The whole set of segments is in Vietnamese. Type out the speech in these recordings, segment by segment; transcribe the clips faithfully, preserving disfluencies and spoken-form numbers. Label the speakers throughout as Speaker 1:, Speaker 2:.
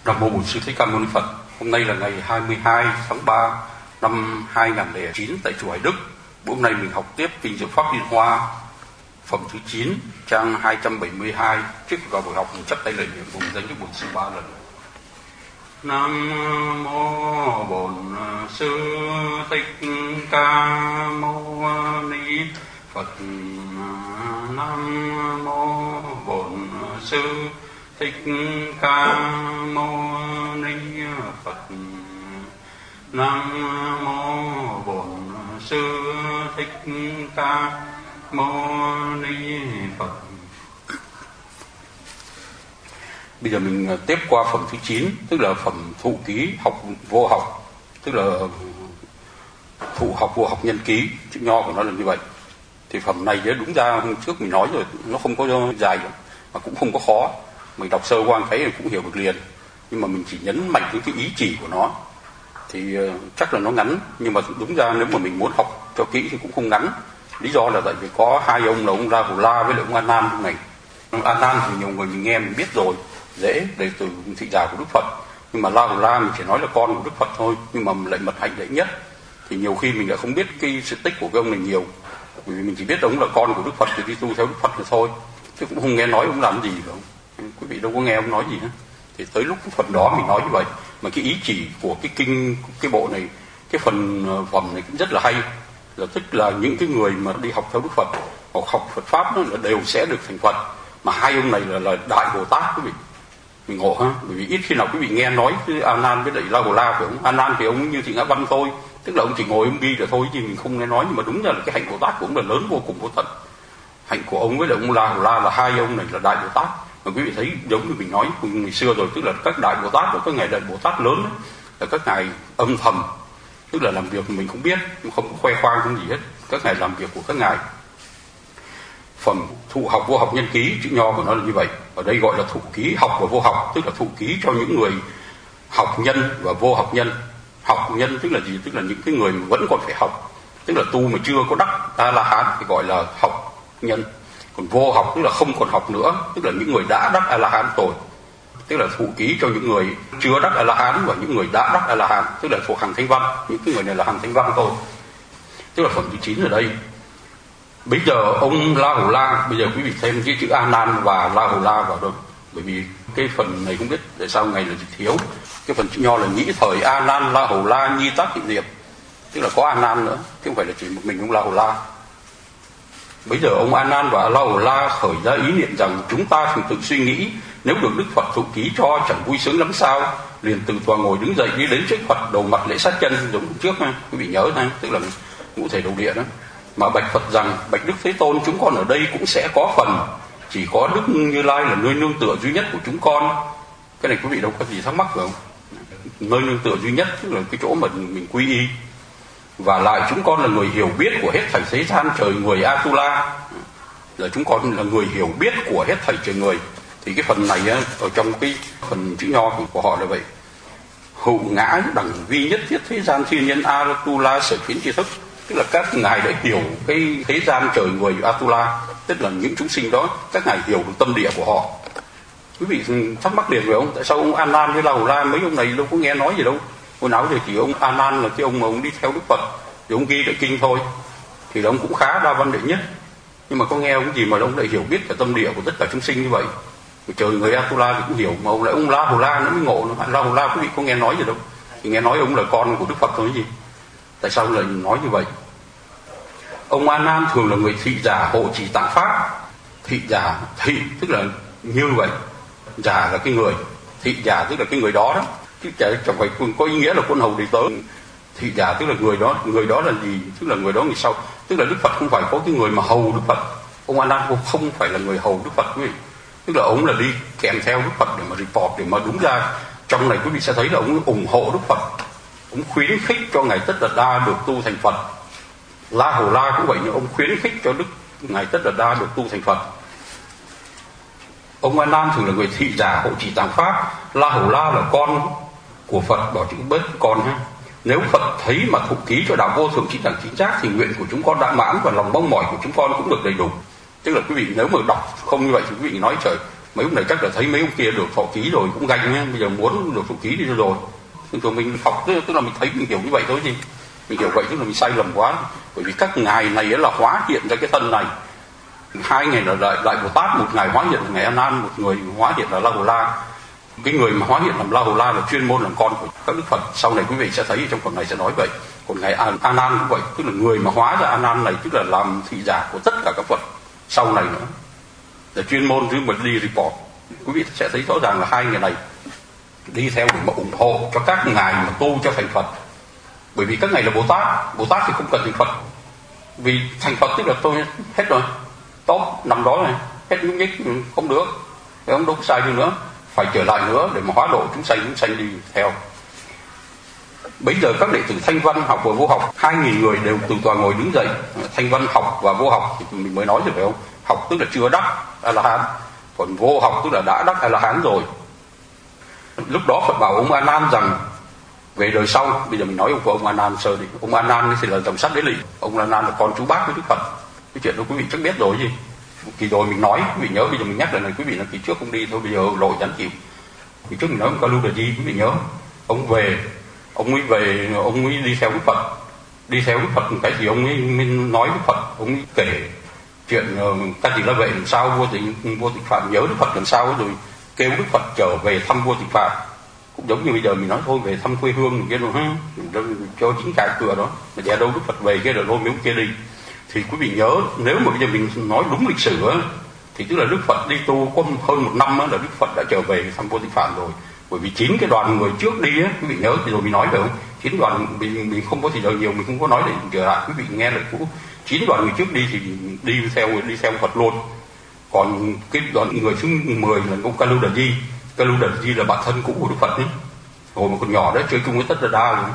Speaker 1: Nam mô Bổn Sư Thích Ca Mâu Ni Phật. Hôm nay là ngày hai mươi hai tháng ba năm hai nghìn không trăm lẻ chín tại chùa Hải Đức. Hôm nay mình học tiếp kinh Diệu Pháp Liên Hoa, phẩm thứ chín, trang hai trăm bảy mươi hai. Trước vào buổi học mình chắp tay lạy niệm cùng danh Đức Bổn Sư ba lần. Nam mô Bổn Sư Thích Ca Mâu Ni Phật. Nam mô Bổn Sư Thích Ca Mâu Ni Phật. Nam mô Bổn Sư Thích Ca Mâu Ni Phật. Bây giờ mình tiếp qua phẩm thứ chín, tức là phẩm thụ ký học vô học, tức là thụ học vô học nhân ký, chữ nho của nó là như vậy. Thì phẩm này đúng ra hôm trước mình nói rồi, nó không có dài mà cũng không có khó, mình đọc sơ qua thấy cũng hiểu được liền. Nhưng mà mình chỉ nhấn mạnh đến cái ý chỉ của nó thì uh, chắc là nó ngắn, nhưng mà đúng ra nếu mà mình muốn học cho kỹ thì cũng không ngắn. Lý do là tại vì có hai ông là ông Ra Hù La với lại ông A Nan trong này. Ông A Nan thì nhiều người mình nghe mình biết rồi, dễ, để từ thị giả của Đức Phật. Nhưng mà La Hù La mình chỉ nói là con của Đức Phật thôi, nhưng mà lại mật hạnh đệ nhất thì nhiều khi mình lại không biết cái sự tích của cái ông này nhiều, vì mình chỉ biết ông là con của Đức Phật thì đi tu theo Đức Phật là thôi, chứ cũng không nghe nói ông làm gì không. Quý vị đâu có nghe ông nói gì nữa. Thì tới lúc cái phần đó mình nói như vậy, mà cái ý chỉ của cái kinh, cái bộ này, cái phần phẩm này cũng rất là hay, là tức là những cái người mà đi học theo Đức Phật hoặc học Phật pháp đó là đều sẽ được thành Phật. Mà hai ông này là, là Đại Bồ Tát quý vị. Mình ngộ ha, bởi vì ít khi nào quý vị nghe nói cái A Nan với lại La Hù La phải không? A Nan thì ông như Thị Ngã Văn thôi, tức là ông chỉ ngồi ông ghi là thôi chứ mình không nghe nói. Nhưng mà đúng ra là cái hạnh Bồ Tát của ông là lớn vô cùng vô tận. Hạnh của ông với lại ông La Hù La là hai ông này là Đại Bồ Tát. Mà quý vị thấy giống như mình nói ngày xưa rồi, tức là các Đại Bồ Tát và các ngài Đại Bồ Tát lớn ấy, là các ngài âm thầm, tức là làm việc mình không biết, không có khoe khoang không gì hết. Các ngài làm việc của các ngài. Phẩm thụ học vô học nhân ký, chữ nho của nó là như vậy. Ở đây gọi là thụ ký học và vô học, tức là thụ ký cho những người học nhân và vô học nhân. Học nhân tức là gì? Tức là những cái người mà vẫn còn phải học, tức là tu mà chưa có đắc A La Hán thì gọi là học nhân. Còn vô học tức là không còn học nữa, tức là những người đã đắc A La Hán rồi. Tức là thụ ký cho những người chưa đắc A La Hán và những người đã đắc A La Hán, tức là thuộc hàng thanh văn. Những cái người này là hàng thanh văn thôi. Tức là phẩm thứ chín ở đây. Bây giờ ông La Hù La, bây giờ quý vị thêm cái chữ A Nan và La Hù La vào đâu, bởi vì cái phần này không biết tại sao ngày là thiếu. Cái phần chữ nho là nhĩ thời A Nan La Hù La nhi tác thị niệm, tức là có A Nan nữa, chứ không phải là chỉ một mình ông La Hù La. Bây giờ ông A Nan và La Hù La khởi ra ý niệm rằng chúng ta thường tự suy nghĩ, nếu được Đức Phật thụ ký cho chẳng vui sướng lắm sao, liền từ tòa ngồi đứng dậy đi đến trước Phật đầu mặt lễ sát chân, giống trước ha, quý vị nhớ ha, tức là ngũ thể đầu địa đó. Mà bạch Phật rằng bạch Đức Thế Tôn, chúng con ở đây cũng sẽ có phần, chỉ có Đức Như Lai là nơi nương tựa duy nhất của chúng con. Cái này quý vị đâu có gì thắc mắc phải không? Nơi nương tựa duy nhất tức là cái chỗ mà mình quy y. Và lại chúng con là người hiểu biết của hết thảy thế gian trời người Atula, là chúng con là người hiểu biết của hết thảy trời người. Thì cái phần này á, ở trong cái phần chữ nho của họ là vậy. Hữu ngã đẳng vi nhất thiết thế gian thiên nhân Atula sở kiến tri thức, tức là các ngài đã hiểu cái thế gian trời người Atula, tức là những chúng sinh đó, các ngài hiểu được tâm địa của họ. Quý vị thắc mắc liền phải không? Tại sao ông A Nan với La Hù La mấy ông này đâu có nghe nói gì đâu? Hồi nào thì chỉ ông A Nan là cái ông mà ông đi theo Đức Phật thì ông ghi lại kinh thôi, thì ông cũng khá đa văn đệ nhất. Nhưng mà có nghe ông gì mà ông lại hiểu biết cả tâm địa của tất cả chúng sinh như vậy? Trời người Atula thì cũng hiểu, mà ông lại ông La Hù La nó mới ngộ. La Hù La quý vị có nghe nói gì đâu, thì nghe nói ông là con của Đức Phật thôi gì. Tại sao lại nói như vậy? Ông A Nan thường là người thị giả hộ trì tạng pháp. Thị giả, thị tức là như vậy, giả là cái người, thị giả tức là cái người đó đó, chứ chẳng phải có ý nghĩa là quân hầu đầy tớ. Thị giả tức là người đó, người đó là gì? Tức là người đó người sau, tức là Đức Phật không phải có cái người mà hầu Đức Phật. Ông A Nan không phải là người hầu Đức Phật quý vị, tức là ông là đi kèm theo Đức Phật để mà report, để mà đúng ra trong này quý vị sẽ thấy là ông ủng hộ Đức Phật, ông khuyến khích cho ngài Tất Đạt Đa được tu thành Phật. La Hù La cũng vậy, nhưng ông khuyến khích cho Đức ngài Tất Đạt Đa được tu thành Phật. Ông A Nan thường là người thị giả hộ trì tạng pháp. La Hù La là con của Phật, bỏ chữ bớt con ha. Nếu Phật thấy mà thụ ký cho đạo vô thượng chính đẳng chính giác thì nguyện của chúng con đã mãn và lòng mong mỏi của chúng con cũng được đầy đủ. Tức là quý vị nếu mà đọc không như vậy thì quý vị nói trời, Mấy ông này chắc là thấy mấy ông kia được thọ ký rồi cũng ganh nhé, bây giờ muốn được thọ ký đi rồi. Thường thường mình học tức là mình thấy mình hiểu như vậy thôi chứ. Mình hiểu vậy tức là mình sai lầm quá. Bởi vì các ngài này là hóa hiện ra cái thân này. Hai ngày là đại, đại Bồ Tát, một ngài hóa hiện là ngài A Nan, một người hóa hiện là La Hầu La. Cái người mà hóa hiện làm La Hầu La là chuyên môn làm con của các đức Phật. Sau này quý vị sẽ thấy trong phần này sẽ nói vậy. Còn ngài A Nan cũng vậy, tức là người mà hóa ra A Nan này tức là làm thị giả của tất cả các Phật sau này nữa, là chuyên môn chứ mình đi report. Quý vị sẽ thấy rõ ràng là hai người này đi theo để mà ủng hộ cho các ngài mà tu cho thành Phật. Bởi vì các ngài là Bồ Tát, Bồ Tát thì không cần thành Phật. Vì thành Phật tức là tôi hết rồi, tốt nằm đó này, hết nhúc nhích không được, không đúng sai đi nữa, phải trở lại nữa để mà hóa độ chúng sanh chúng sanh đi theo. Bây giờ các đệ tử Thanh Văn học và Vô Học, hai nghìn người đều từ tòa ngồi đứng dậy. Thanh Văn học và Vô Học thì mình mới nói rồi phải không? Học tức là chưa đắc A La Hán, còn Vô Học tức là đã đắc A La Hán rồi. Lúc đó Phật bảo ông A Nan rằng về đời sau, bây giờ mình nói ông của ông A Nan sơ đi. Ông A Nan thì là dòng sát đế lị, ông A Nan là con chú bác với Đức Phật. Cái chuyện đó quý vị chắc biết rồi gì. Kỳ rồi mình nói, quý vị nhớ, bây giờ mình nhắc lại này, quý vị là kỳ trước không đi thôi, bây giờ lội chẳng chịu. Kỳ trước mình nói ông Ca Lu Đà Di, quý vị nhớ, ông về, ông ấy về, ông ấy đi theo Đức Phật, đi theo Đức Phật một cái gì ông ấy nói với Phật, ông ấy kể chuyện Ca Tỳ La Vệ làm sao vua Tịnh vua Tịnh Phạn nhớ Đức Phật làm sao rồi kêu Đức Phật trở về thăm vua Tịnh Phạn. Cũng giống như bây giờ mình nói thôi về thăm quê hương kia rồi ha, cho chính cái cửa đó, mà để đâu Đức Phật về kia rồi lôi mấy ông kia đi. Thì quý vị nhớ, nếu mà bây giờ mình nói đúng lịch sử á, thì tức là Đức Phật đi tu có hơn một năm á, là Đức Phật đã trở về thăm vua Tịnh Phạn rồi. Bởi vì chín cái đoàn người trước đi á, quý vị nhớ thì rồi mình nói phải không? Chín đoàn mình, mình không có thì giờ nhiều, mình không có nói để trở lại quý vị nghe lại cũ. Chín đoàn người trước đi thì đi theo đi theo Phật luôn. Còn cái đoàn người thứ mười là ông Ca Lu Đà Di. Ca Lu Đà Di là bạn thân cũ của Đức Phật ấy. Hồi mà còn nhỏ đó chơi chung với Tất Đa Đa rồi.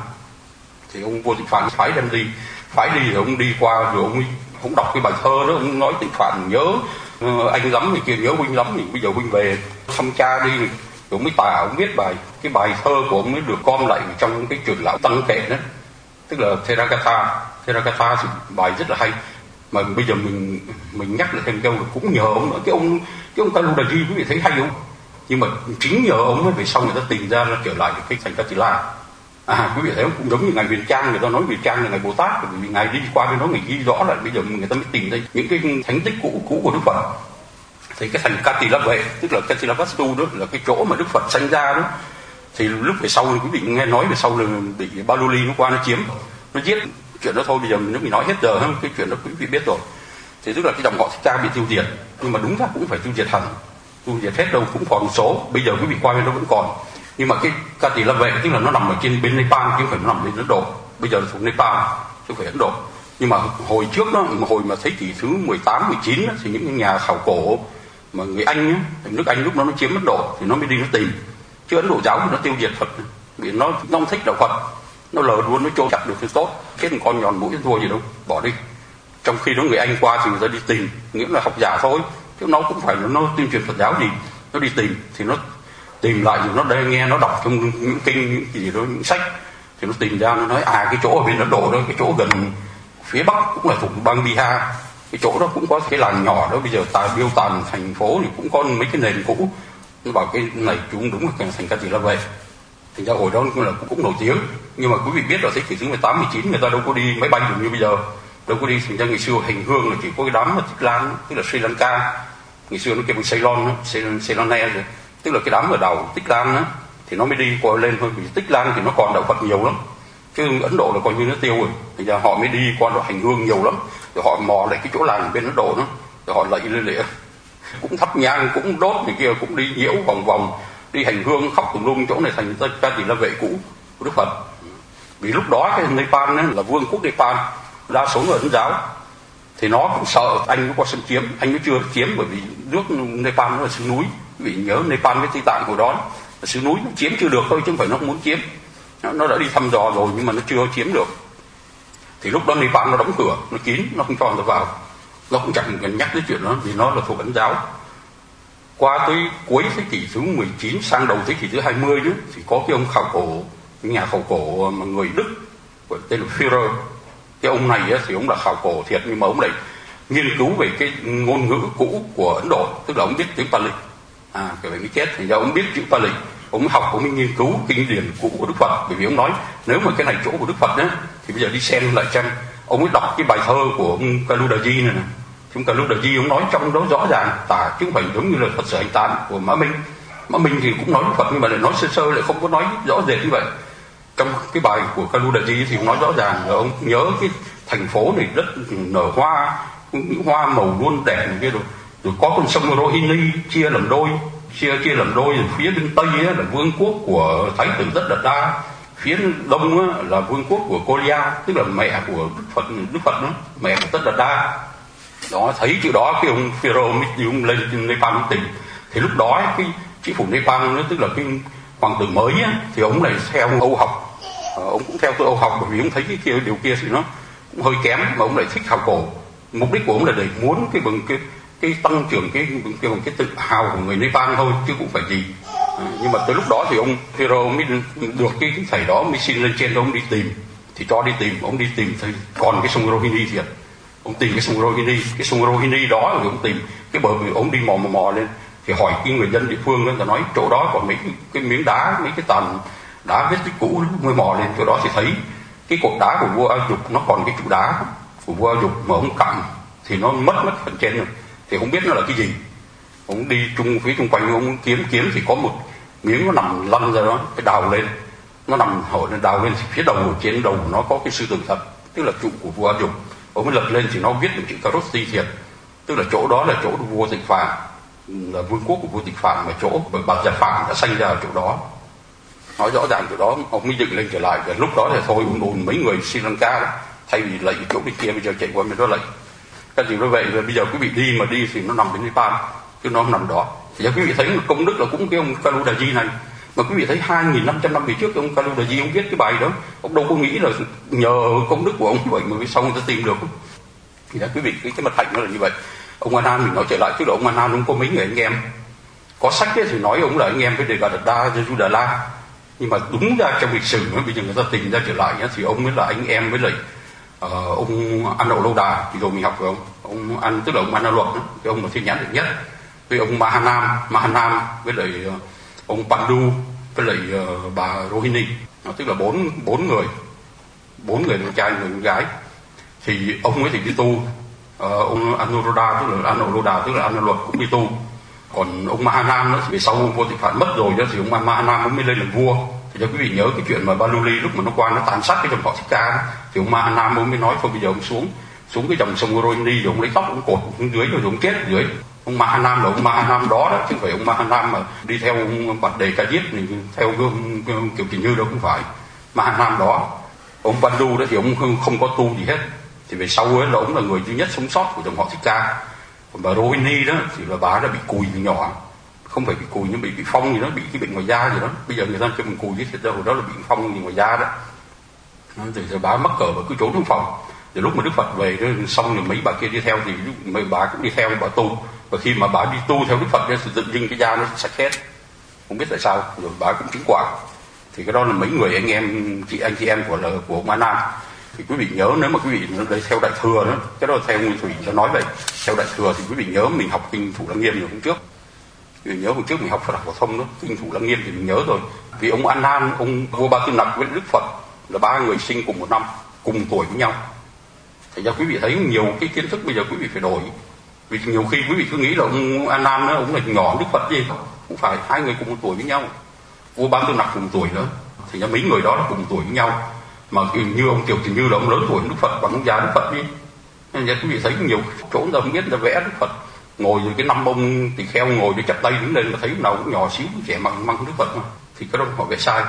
Speaker 1: Thì ông vua Tịnh Phạn phái đem đi, phái đi rồi ông đi qua rồi ông ông đọc cái bài thơ đó, ông nói Tịnh Phạn nhớ uh, anh lắm, thì kia nhớ huynh lắm, thì bây giờ huynh về thăm cha đi. Rồi ông mới tả, ông viết bài, cái bài thơ của ông mới được gom lại trong cái truyền lão tăng kệ đó, tức là Therakatha. Therakatha thì bài rất là hay, mà bây giờ mình mình nhắc lại thêm câu là cũng nhờ ông nữa. Cái ông cái ông Ca Lu Đà Di quý vị thấy hay không? Nhưng mà chính nhờ ông mới về sau người ta tìm ra là trở lại được cái thành Ca Tỳ La. À quý vị thấy không? Cũng giống như ngài Huyền Trang, người ta nói Huyền Trang là ngài Bồ Tát, bởi vì ngài đi qua bên đó ngài ghi rõ lại, bây giờ người ta mới tìm thấy những cái thánh tích cũ cũ của Đức Phật. Thì cái thành Ca Tỳ La Vệ, tức là Ca Tỳ La Vastu đó, là cái chỗ mà Đức Phật sanh ra đó. Thì lúc về sau quý vị nghe nói về sau là bị Ba Lô Ly nó qua nó chiếm, nó giết. Chuyện đó thôi bây giờ nếu mình nói hết giờ hơn, cái chuyện đó quý vị biết rồi. Thì tức là cái dòng họ Thích Ca bị tiêu diệt, nhưng mà đúng ra cũng phải tiêu diệt hẳn, tiêu diệt hết đâu, cũng còn một số. Bây giờ quý vị qua bên đó vẫn còn, nhưng mà cái Ca Tỳ La Vệ tức là nó nằm ở trên bên Nepal chứ không phải nó nằm bên Ấn Độ. Bây giờ là thuộc Nepal chứ không phải Ấn Độ. Nhưng mà hồi trước đó, hồi mà thế kỷ thứ mười tám, mười chín đó, thì những nhà khảo cổ mà người Anh á, nước Anh lúc đó nó chiếm Ấn Độ thì nó mới đi nó tìm. Chứ Ấn Độ giáo thì nó tiêu diệt Phật, vì nó nó không thích đạo Phật, nó lờ luôn, nó trôn chặt được thì tốt, chết một con nhòn mũi thua gì đâu, bỏ đi. Trong khi đó người Anh qua thì người ta đi tìm, nghĩa là học giả thôi, chứ nó cũng phải là nó tuyên truyền Phật giáo gì, nó đi tìm thì nó tìm lại, rồi nó đây nghe nó đọc trong những kinh những gì đó, những sách, thì nó tìm ra, nó nói à cái chỗ ở bên Ấn Độ đó, cái chỗ gần phía bắc cũng là thuộc bang Bihar, cái chỗ đó cũng có cái làng nhỏ đó, bây giờ tài biêu tàn thành phố thì cũng có mấy cái nền cũ. Nó bảo cái này chúng đúng là thành Ca Tỳ La Vệ. Thành ra hồi đó cũng là cũng, cũng nổi tiếng. Nhưng mà quý vị biết là thế kỷ thứ mười tám, mười chín người ta đâu có đi máy bay được như bây giờ, đâu có đi. Thành ra ngày xưa hành hương là chỉ có cái đám mà Tích Lan, tức là Sri Lanka, ngày xưa nó kêu bằng Ceylon đó, Ceylon rồi, tức là cái đám ở đảo Tích Lan đó, thì nó mới đi qua lên thôi. Vì Tích Lan thì nó còn đạo Phật nhiều lắm, chứ Ấn Độ là coi như nó tiêu rồi. Thành ra họ mới đi qua độ hành hương nhiều lắm, rồi họ mò lại cái chỗ làng bên Ấn Độ đó, rồi họ lạy lên lệ, cũng thắp nhang, cũng đốt này kia, cũng đi nhiễu vòng vòng, đi hành hương khóc tùm lum. Chỗ này thành Ca Tỳ La Vệ cũ của Đức Phật. Vì lúc đó cái Nepal ấy, là vương quốc Nepal, đa số người Ấn giáo, thì nó cũng sợ Anh nó qua xâm chiếm. Anh nó chưa chiếm bởi vì nước Nepal nó là xứ núi. Vì nhớ Nepal với Tây Tạng hồi đó là xứ núi, nó chiếm chưa được thôi, chứ không phải nó không muốn chiếm. Nó đã đi thăm dò rồi nhưng mà nó chưa chiếm được. Thì lúc đó Nepal nó đóng cửa, nó kín, nó không cho người ta vào. Nó cũng chẳng cần nhắc tới chuyện đó, vì nó là thuộc Ấn giáo. Qua tới cuối thế kỷ thứ mười chín sang đầu thế kỷ thứ hai mươi đó, thì có cái ông khảo cổ, cái nhà khảo cổ mà người Đức tên là Führer. Cái ông này á, thì ông là khảo cổ thiệt, nhưng mà ông lại nghiên cứu về cái ngôn ngữ cũ của Ấn Độ, tức là ông biết tiếng Pali. À, cái vậy mới chết. Thì ra ông biết chữ Pali, ông học, ông mới nghiên cứu kinh điển cũ của Đức Phật. Bởi vì ông nói nếu mà cái này chỗ của Đức Phật đó, thì bây giờ đi xem lại xem. Ông mới đọc cái bài thơ của ông Kaludaji này nè. Chúng Kaludaji ông nói trong đó rõ ràng tả, chứ không phải giống như là Phật sự hành tán của Mã Minh. Mã Minh thì cũng nói Đức Phật nhưng mà lại nói sơ sơ, lại không có nói rõ rệt như vậy. Trong cái bài của Kaludaji thì ông nói rõ ràng là ông nhớ cái thành phố này rất nở hoa, những hoa màu luôn đẹp này kia rồi. Rồi có con sông Rohini chia làm đôi, chia chia làm đôi. Rồi phía bên tây á, là vương quốc của Thái tử Tất Đạt Đa, phía đông á, là vương quốc của Kolia, tức là mẹ của Đức Phật, Đức Phật đó, mẹ của Tất Đạt Đa. Đó, thấy chữ đó cái ông Pharaoh mới ông lên Nepal tìm. Thì lúc đó cái chính phủ Nepal nó, tức là cái hoàng tử mới á, thì ông này theo Âu học, à, ông cũng theo tôi Âu học, bởi vì ông thấy cái kia điều kia thì nó cũng hơi kém, mà ông lại thích khảo cổ. Mục đích của ông là để muốn cái bằng cái cái tăng trưởng cái cái, cái, cái tự hào của người Nepal thôi, chứ cũng phải gì. À, nhưng mà tới lúc đó thì ông Pharaoh mới được cái, cái thầy đó mới xin lên trên, ông đi tìm, thì cho đi tìm, ông đi tìm thì còn cái sông Rohini thiệt. Ông tìm cái sông Rohini, cái sông Rohini đó rồi ông tìm cái bờ, ông đi mò mò mò lên thì hỏi cái người dân địa phương đó, ta nói chỗ đó còn mấy cái, cái miếng đá, mấy cái tàn đá vết tích cũ, mới mò lên chỗ đó thì thấy cái cột đá của vua A Dục, nó còn cái trụ đá của vua A Dục mà ông cặm thì nó mất mất phần trên rồi, thì không biết nó là cái gì. Ông đi chung phía chung quanh, ông kiếm kiếm thì có một miếng nó nằm lăn ra đó, cái đào lên, nó nằm hỏi lên đào lên thì phía đầu trên đầu nó có cái sư tử thật, tức là trụ của vua A Dục. Ông mới lật lên thì nó viết được chữ Karosti thiệt, tức là chỗ đó là chỗ của vua Tịch Phạn, là vương quốc của vua Tịch Phạn, mà chỗ Bạt Già Phạn đã sanh ra ở chỗ đó. Nói rõ ràng chỗ đó, ông mới dựng lên trở lại. Và lúc đó thì thôi ùn ùn mấy người Sri Lanka đó, thay vì lạy chỗ bên kia bây giờ chạy qua bên đó lạy. Cái gì như vậy, rồi bây giờ quý vị đi mà đi thì nó nằm bên Nepal, chứ nó không nằm đó. Thì quý vị thấy công đức là cũng cái ông Kaludaji này. Mà quý vị thấy hai nghìn năm trăm năm về trước ông Kaludaji ông viết cái bài đó, ông đâu có nghĩ là nhờ công đức của ông vậy mà sau người ta tìm được. Thì đó quý vị, cái, cái mặt hạnh nó là như vậy. Ông A Nan mình nói trở lại, tức là ông A Nan ông có mấy người anh em. Có sách ấy, thì nói ông là anh em với Devadatta, Jayudala. Nhưng mà đúng ra trong lịch sử bây giờ người ta tìm ra trở lại nhá, thì ông mới là anh em với lại uh, ông An Nậu Lâu Đà. Thì rồi mình học rồi ông ông An, tức là ông An Luật đó, cái ông mà thiên nhãn được nhất, với ông Mahanam Mahanam với lại uh, ông Pandu với lại uh, bà Rohini. Đó, tức là bốn bốn người bốn người con trai, người con gái. Thì ông ấy thì đi tu, uh, ông Anuruddha tức là An Nậu Lâu Đà, tức là An Luật cũng đi tu. Còn ông Mahanam đó thì sau ông vua Tịch Phạn mất rồi đó, thì ông Mahanam mới lên làm vua. Thì cho quý vị nhớ cái chuyện mà Baluli lúc mà nó qua nó tàn sát cái dòng họ Thích Ca, thì ông Mahanam ông mới nói thôi bây giờ ông xuống xuống cái dòng sông Rohini, rồi ông lấy tóc ông cột xuống dưới, rồi ông chết ở dưới. Ông Mahanam là ông Mahanam đó đó, chứ không phải ông Mahanam mà đi theo ông Bạt Đề Ca Diếp này, theo gương kiểu Trình Như đâu, không phải. Mahanam đó, ông Pandu đó thì ông không, không có tu gì hết. Thì về sau ấy là ông là người duy nhất sống sót của dòng họ Thích Ca. Còn bà Rohini đó thì là bà đã bị cùi từ nhỏ, không phải bị cùi nhưng bị bị phong gì đó, bị cái bệnh ngoài da gì đó. Bây giờ người ta kêu mình cùi chứ thật ra hồi đó là bị phong gì ngoài da đó. Rồi, rồi bà mắc cỡ và cứ trốn trong phòng. Rồi lúc mà Đức Phật về đó, xong rồi mấy bà kia đi theo thì mấy bà cũng đi theo bà tu. Và khi mà bà đi tu theo Đức Phật thì tự nhiên cái da nó sạch hết, không biết tại sao. Rồi bà cũng chứng quả. Thì cái đó là mấy người anh em chị anh chị em của là của ông A Nan. Thì quý vị nhớ, nếu mà quý vị đây theo Đại Thừa đó, cái đó là theo Nguyên Thủy đã nói vậy. Theo Đại Thừa thì quý vị nhớ mình học kinh Thủ Lăng Nghiêm rồi hôm trước. Quý vị nhớ hôm trước mình học Phật học phổ thông đó, kinh Thủ Lăng Nghiêm thì mình nhớ rồi. Vì ông A Nan, ông vua Ba Tư Nặc với Đức Phật là ba người sinh cùng một năm, cùng tuổi với nhau. Thành ra quý vị thấy nhiều cái kiến thức bây giờ quý vị phải đổi. Vì nhiều khi quý vị cứ nghĩ là ông A Nan đó, ông là nhỏ Đức Phật gì, cũng phải, hai người cùng một tuổi với nhau. Vua Ba Tư Nặc cùng tuổi nữa, thì ra mấy người đó là cùng tuổi với nhau. Mà như ông Tiểu Trình Như là ông lớn tuổi Đức Phật, bằng ông già Đức Phật đi. Nên quý vị thấy nhiều chỗ người ta không biết, là vẽ Đức Phật ngồi rồi cái năm ông tỳ kheo ngồi để chắp tay đứng lên, mà thấy nào cũng nhỏ xíu, trẻ măng măng Đức Phật mà. Thì cái đó họ vẽ sai.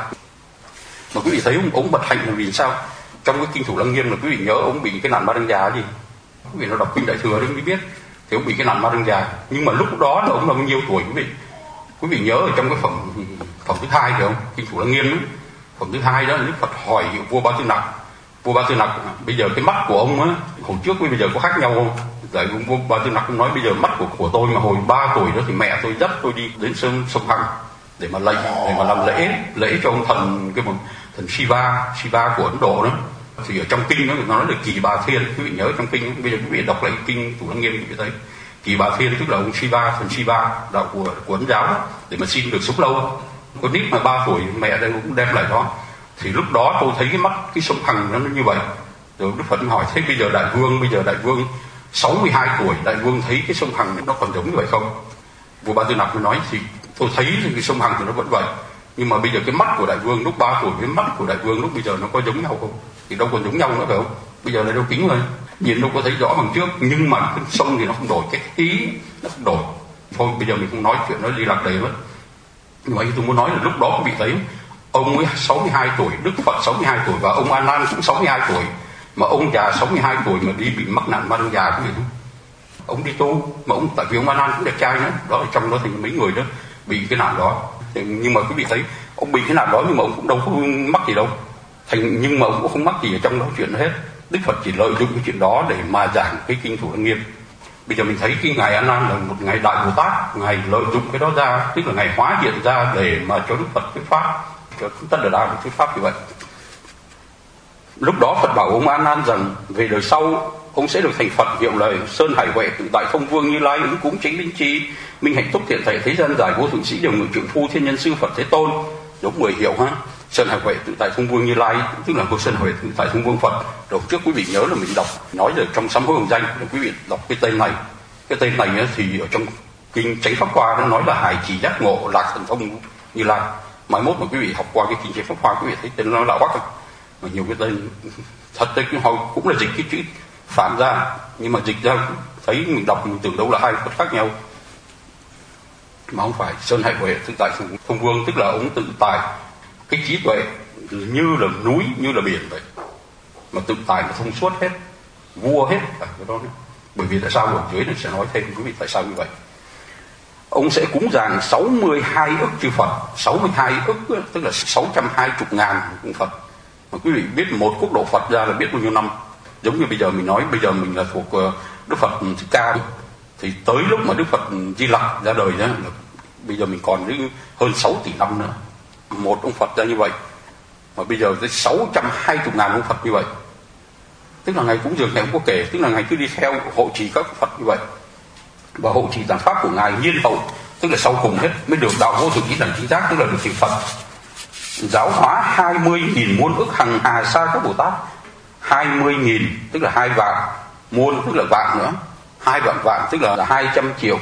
Speaker 1: Mà quý vị thấy ông, ông bật hạnh là vì sao? Trong cái kinh Thủ Lăng Nghiêm là quý vị nhớ ông bị cái nạn ma răng già gì? Quý vị nó đọc kinh Đại Thừa đấy mới biết. Thì ông bị cái nạn ma răng già. Nhưng mà lúc đó là ông là bao nhiêu tuổi quý vị? Quý vị nhớ ở trong cái phẩm phẩm thứ hai phải không? Kinh Thủ Lăng Nghiêm đó. Phẩm thứ hai đó là Đức Phật hỏi vua Ba Tư Nặc. Vua Ba Tư Nặc, bây giờ cái mắt của ông á, hồi trước với bây giờ có khác nhau không? Tại vua Ba Tư Nặc cũng nói bây giờ mắt của của tôi mà hồi ba tuổi đó thì mẹ tôi dắt tôi đi đến sông sông Hằng để mà lạy, để mà làm lễ lễ cho ông thần cái một thần Shiva, Shiva của Ấn Độ đó. Thì ở trong kinh đó nó nói là Kỳ Bà Thiên, quý vị nhớ trong kinh, bây giờ quý vị đọc lại kinh Thủ Lăng Nghiêm quý vị thấy Kỳ Bà Thiên, tức là ông Shiva, thần Shiva, đạo của, của Ấn giáo đó, để mà xin được sống lâu. Con nít mà ba tuổi mẹ đây cũng đem lại đó. Thì lúc đó tôi thấy cái mắt cái sông Hằng nó như vậy. Rồi Đức Phật hỏi thế bây giờ đại vương, bây giờ đại vương sáu mươi hai tuổi, đại vương thấy cái sông Hằng nó còn giống như vậy không? Vua Ba Tư Nặc mới nói thì tôi thấy cái sông Hằng thì nó vẫn vậy, nhưng mà bây giờ cái mắt của đại vương lúc ba tuổi với mắt của đại vương lúc bây giờ nó có giống nhau không? Thì đâu còn giống nhau nữa phải không? Bây giờ là đâu kính rồi, nhìn đâu có thấy rõ bằng trước, nhưng mà cái sông thì nó không đổi, cái khí nó không đổi. Thôi bây giờ mình không nói chuyện nó đi lạc đề mất. Nhưng mà tôi muốn nói là lúc đó quý vị thấy ông ấy sáu mươi hai tuổi, Đức Phật sáu mươi hai tuổi và ông A Nan cũng sáu mươi hai tuổi, mà ông già sáu mươi hai tuổi mà đi bị mắc nạn ma già cái gì đó. Ông đi tu mà ông, tại vì ông A Nan cũng đẹp trai nữa, đó ở trong đó thì mấy người đó bị cái nạn đó. Nhưng mà quý vị thấy ông bị cái nạn đó nhưng mà ông cũng đâu có mắc gì đâu. Thành nhưng mà ông cũng không mắc gì ở trong đó chuyện đó hết. Đức Phật chỉ lợi dụng cái chuyện đó để mà giảng cái kinh Thủ Lăng Nghiêm. Bây giờ mình thấy cái ngài A Nan là một ngài đại Bồ Tát, ngài lợi dụng cái đó ra, tức là ngài hóa hiện ra để mà cho Đức Phật thuyết pháp, cho tất cả đạo thuyết pháp như vậy. Lúc đó Phật bảo ông A Nan rằng về đời sau ông sẽ được thành Phật, hiệu lời Sơn Hải Huệ Tự Tại Thông Vương Như Lai, ứng cúng chánh linh chi, minh hạnh túc thiện thể, thế gian giải vô thượng sĩ, điều ngự trượng phu, thiên nhân sư Phật Thế Tôn. Đúng mười hiệu ha. Sơn Hải Huệ Tự Tại Thông Vương Như Lai tức là của Sơn Hải Huệ Tự Tại Thông Vương Phật. Đầu trước quý vị nhớ là mình đọc nói rồi trong sám hối hồng danh, quý vị đọc cái tên này. Cái tên này thì ở trong kinh Chánh Pháp Hoa nó nói là Hải Chỉ Giác Ngộ Lạc Thần Thông Như Lai. Mai mốt mà quý vị học qua cái kinh Chánh Pháp Hoa quý vị thấy tên nó lạ quá. Mà nhiều cái tên thật đấy, họ cũng là dịch cái chữ Phạn ra, nhưng mà dịch ra thấy mình đọc mình tưởng đâu là hai Phật khác nhau, mà không phải. Sơn Hải Huệ Tự Tại Thông Vương tức là ông tự tại, cái trí tuệ như là núi như là biển vậy, mà tự tại mà thông suốt hết, vua hết cả cái đó nữa. Bởi vì tại sao ở dưới này sẽ nói thêm quý vị tại sao như vậy. Ông sẽ cúng dường sáu mươi hai ức chư Phật, sáu mươi hai ức tức là sáu trăm hai mươi ngàn Phật. Mà quý vị biết một quốc độ Phật ra là biết bao nhiêu năm. Giống như bây giờ mình nói bây giờ mình là thuộc Đức Phật Thích Ca, thì tới lúc mà Đức Phật Di Lặc ra đời đó, là bây giờ mình còn đến hơn sáu tỷ năm nữa. Một ông Phật ra như vậy, mà bây giờ tới sáu trăm hai mươi ngàn ông Phật như vậy. Tức là ngày cúng dường ngày không có kể, tức là ngày cứ đi theo hộ trì các Phật như vậy. Và hộ trì giảng pháp của ngài nhiên hậu, tức là sau cùng hết mới được đạo vô thượng chí đẳng chính giác, tức là được thành Phật. Giáo hóa hai mươi nghìn muôn ức hằng hà sa các Bồ Tát. Hai mươi nghìn tức là hai vạn, muôn tức là vạn nữa, hai vạn vạn tức là hai trăm triệu,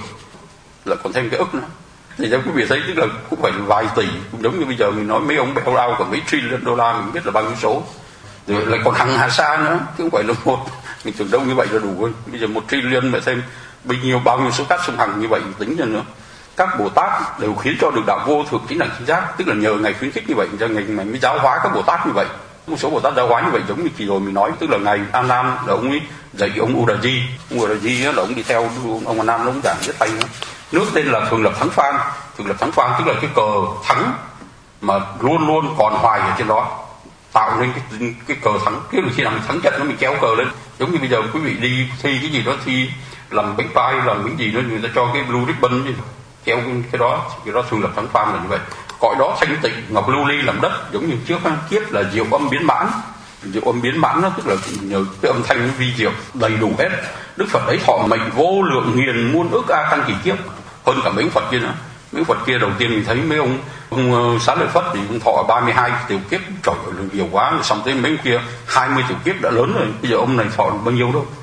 Speaker 1: là còn thêm cái ức nữa. Thì cho quý vị thấy tức là cũng phải vài tỷ, cũng giống như bây giờ mình nói mấy ông bèo lao cả mấy trillion đô la mình biết là bao nhiêu số, rồi lại còn hằng hà sa nữa, chứ không phải là một. Mình tưởng đâu như vậy là đủ rồi. Bây giờ một trillion mà thêm bao nhiêu bao nhiêu số cát sông Hằng như vậy tính ra nữa. Các Bồ Tát đều khiến cho được đạo vô thượng chính đẳng chính giác, tức là nhờ ngài khuyến khích như vậy cho ngài mới giáo hóa các Bồ Tát như vậy. Một số Bồ Tát giáo hóa như vậy giống như kỳ rồi mình nói, tức là ngài A Nan là ông ấy dạy ông Udaji, ông Udaji là ông đi theo ông A Nan, ông giảng rất hay nữa. Nước tên là Thường Lập Thắng Phan, Thường Lập Thắng Phan tức là cái cờ thắng mà luôn luôn còn hoài ở trên đó, tạo nên cái, cái cờ thắng. Cái khi nào mình thắng trận nó mình kéo cờ lên, giống như bây giờ quý vị đi thi cái gì đó, thi làm bánh pie làm cái gì đó người ta cho cái blue ribbon gì kéo cái đó, cái đó Thường Lập Thắng Phan là như vậy. Cõi đó thanh tịnh ngọc lưu ly làm đất, giống như trước kiếp là diệu âm biến mãn. Diệu âm biến mãn nó tức là nhờ cái âm thanh vi diệu đầy đủ hết. Đức Phật ấy thọ mệnh vô lượng nghìn muôn ức a tăng kỳ kiếp, hơn cả mấy ông Phật kia nữa. Mấy ông Phật kia đầu tiên mình thấy mấy ông ông Xá Lợi Phất thì cũng thọ ba mươi hai tiểu kiếp, trời ơi nhiều quá. Xong tới mấy ông kia hai mươi tiểu kiếp đã lớn rồi, bây giờ ông này thọ bao nhiêu đâu.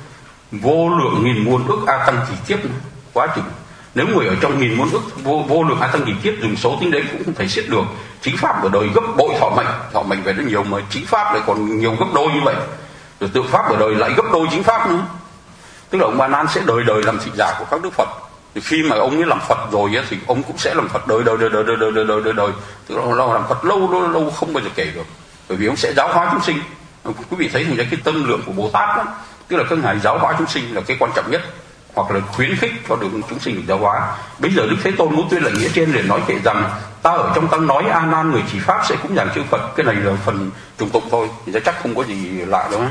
Speaker 1: Vô lượng nghìn muôn ức a tăng kỳ kiếp nữa. Quá chừng. Nếu người ở trong nghìn muôn ức vô, vô lượng a tăng kỳ kiếp dùng số tính đấy cũng không thể xiết được. Chính pháp ở đời gấp bội thọ mệnh, thọ mệnh về rất nhiều mà chính pháp lại còn nhiều gấp đôi như vậy. Rồi tượng pháp ở đời lại gấp đôi chính pháp nữa. Tức là ông A Nan sẽ đời đời làm thị giả của các đức Phật. Thì khi mà ông ấy làm Phật rồi ấy, thì ông cũng sẽ làm Phật đời đời đời đời đời đời đời đời đời đời. Tức là ông làm Phật lâu lâu lâu không bao giờ kể được. Bởi vì ông sẽ giáo hóa chúng sinh. Quý vị thấy rằng cái tâm lượng của Bồ Tát đó, tức là các ngài giáo hóa chúng sinh là cái quan trọng nhất, hoặc là khuyến khích cho được chúng sinh được giáo hóa. Bây giờ Đức Thế Tôn muốn tuyên lệnh nghĩa trên để nói kệ rằng ta ở trong tăng nói A Nan người chỉ pháp sẽ cúng dường chư Phật. Cái này là phần trùng tục thôi, thì chắc không có gì lạ đâu.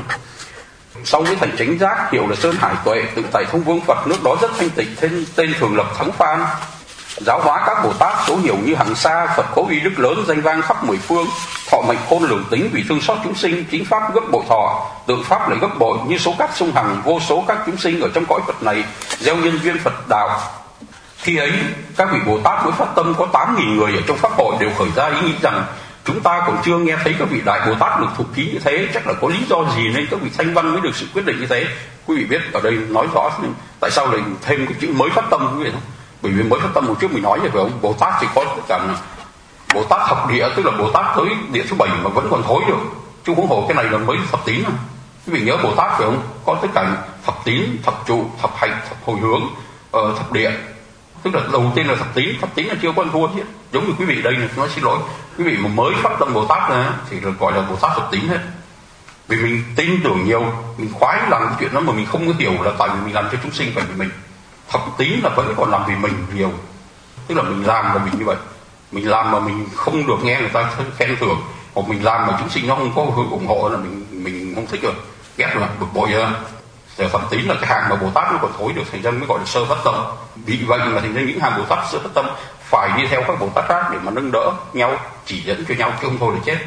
Speaker 1: Sau cái thành chánh giác hiệu là Sơn Hải Tuệ Tự Tại Thông Vương Phật, nước đó rất thanh tịnh, tên, tên Thường Lập Thắng Phan. Giáo hóa các Bồ Tát số nhiều như hàng xa, Phật có uy đức lớn, danh vang khắp mười phương, thọ mệnh khôn lường tính vì thương xót chúng sinh, chính pháp gấp bội thọ, tự pháp lại gấp bội, như số cát sông Hằng, vô số các chúng sinh ở trong cõi Phật này gieo nhân duyên Phật đạo. Khi ấy các vị Bồ Tát mới phát tâm, có tám nghìn người ở trong pháp hội đều khởi ra ý nghĩ rằng chúng ta còn chưa nghe thấy các vị đại Bồ Tát được thụ ký như thế, chắc là có lý do gì nên các vị thanh văn mới được sự quyết định như thế. Quý vị biết ở đây nói rõ tại sao lại thêm cái chữ mới phát tâm quý vị không? Bởi vì mới phát tâm một trước mình nói rồi phải không? Bồ Tát thì có tất cả Bồ Tát thập địa, tức là Bồ Tát tới địa thứ bảy mà vẫn còn thối được, chứ huống hồ cái này là mới thập tín. Quý vị nhớ Bồ Tát phải không? Có tất cả thập tín, thập trụ, thập hạnh, thập hồi hướng, uh, thập địa. Tức là đầu tiên là thập tín, thập tín là chưa có ăn thua chứ. Giống như quý vị đây này, nói xin lỗi, quý vị mà mới phát tâm Bồ Tát này, thì là gọi là Bồ Tát thập tín hết. Vì mình tin tưởng nhiều, mình khoái làm cái chuyện đó mà mình không có hiểu là tại vì mình làm cho chúng sinh phải vì mình. Thập tín là vẫn còn làm vì mình nhiều, tức là mình làm là mình như vậy. Mình làm mà mình không được nghe người ta khen thưởng, hoặc mình làm mà chúng sinh nó không có hướng ủng hộ là mình mình không thích rồi, ghét rồi, bực bội rồi. Thập tín là cái hàng mà Bồ Tát nó còn thối được, thành ra mới gọi là sơ phát tâm. Vì vậy mà thành ra những hàng Bồ Tát sơ phát tâm phải đi theo các Bồ Tát khác để mà nâng đỡ nhau, chỉ dẫn cho nhau, chứ không thôi là chết.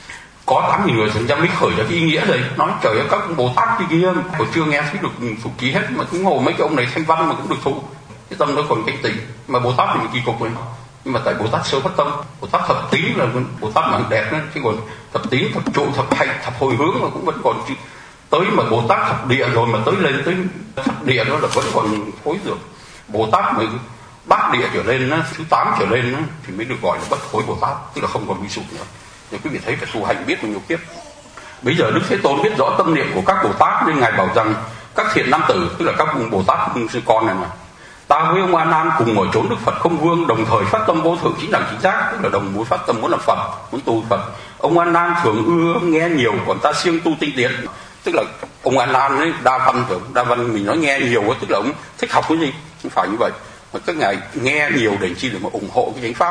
Speaker 1: Có tám nghìn người thành ra mới khởi ra cái ý nghĩa này, nói trời ơi các Bồ Tát kia kia còn chưa nghe thấy được thụ ký hết, mà cũng ngồi mấy cái ông này thanh văn mà cũng được thụ, cái tâm nó còn canh tỉnh. Mà Bồ Tát thì mình kỳ cục rồi, nhưng mà tại Bồ Tát sơ phát tâm, Bồ Tát thập tín là Bồ Tát mạng đẹp đó, chứ còn thập tín, thập trụ, thập hạnh, thập hồi hướng mà cũng vẫn còn chứ. Tới mà Bồ Tát thập địa rồi mà tới lên tới thập địa đó là vẫn còn thối được. Bồ Tát mới bát địa trở lên, thứ tám trở lên thì mới được gọi là bất thối Bồ Tát, tức là không còn vi sụp nữa. Thì quý vị thấy phải tu hành biết bao nhiêu kiếp. Bây giờ Đức Thế Tôn biết rõ tâm niệm của các Bồ Tát nên ngài bảo rằng các thiện nam tử, tức là các Bồ Tát sư con này mà, ta với ông A Nan cùng ngồi trốn Đức Phật không vương, đồng thời phát tâm vô thượng chính đẳng chính giác, tức là đồng muốn phát tâm muốn làm Phật, muốn tu Phật. Ông A Nan thường ưa nghe nhiều, còn ta siêng tu tinh tiến. Tức là ông A Nan ấy đa văn, đa văn mình nói nghe nhiều, tức là ông thích học cái gì, không phải như vậy. Mà các ngài nghe nhiều để chi để mà ủng hộ cái chánh pháp.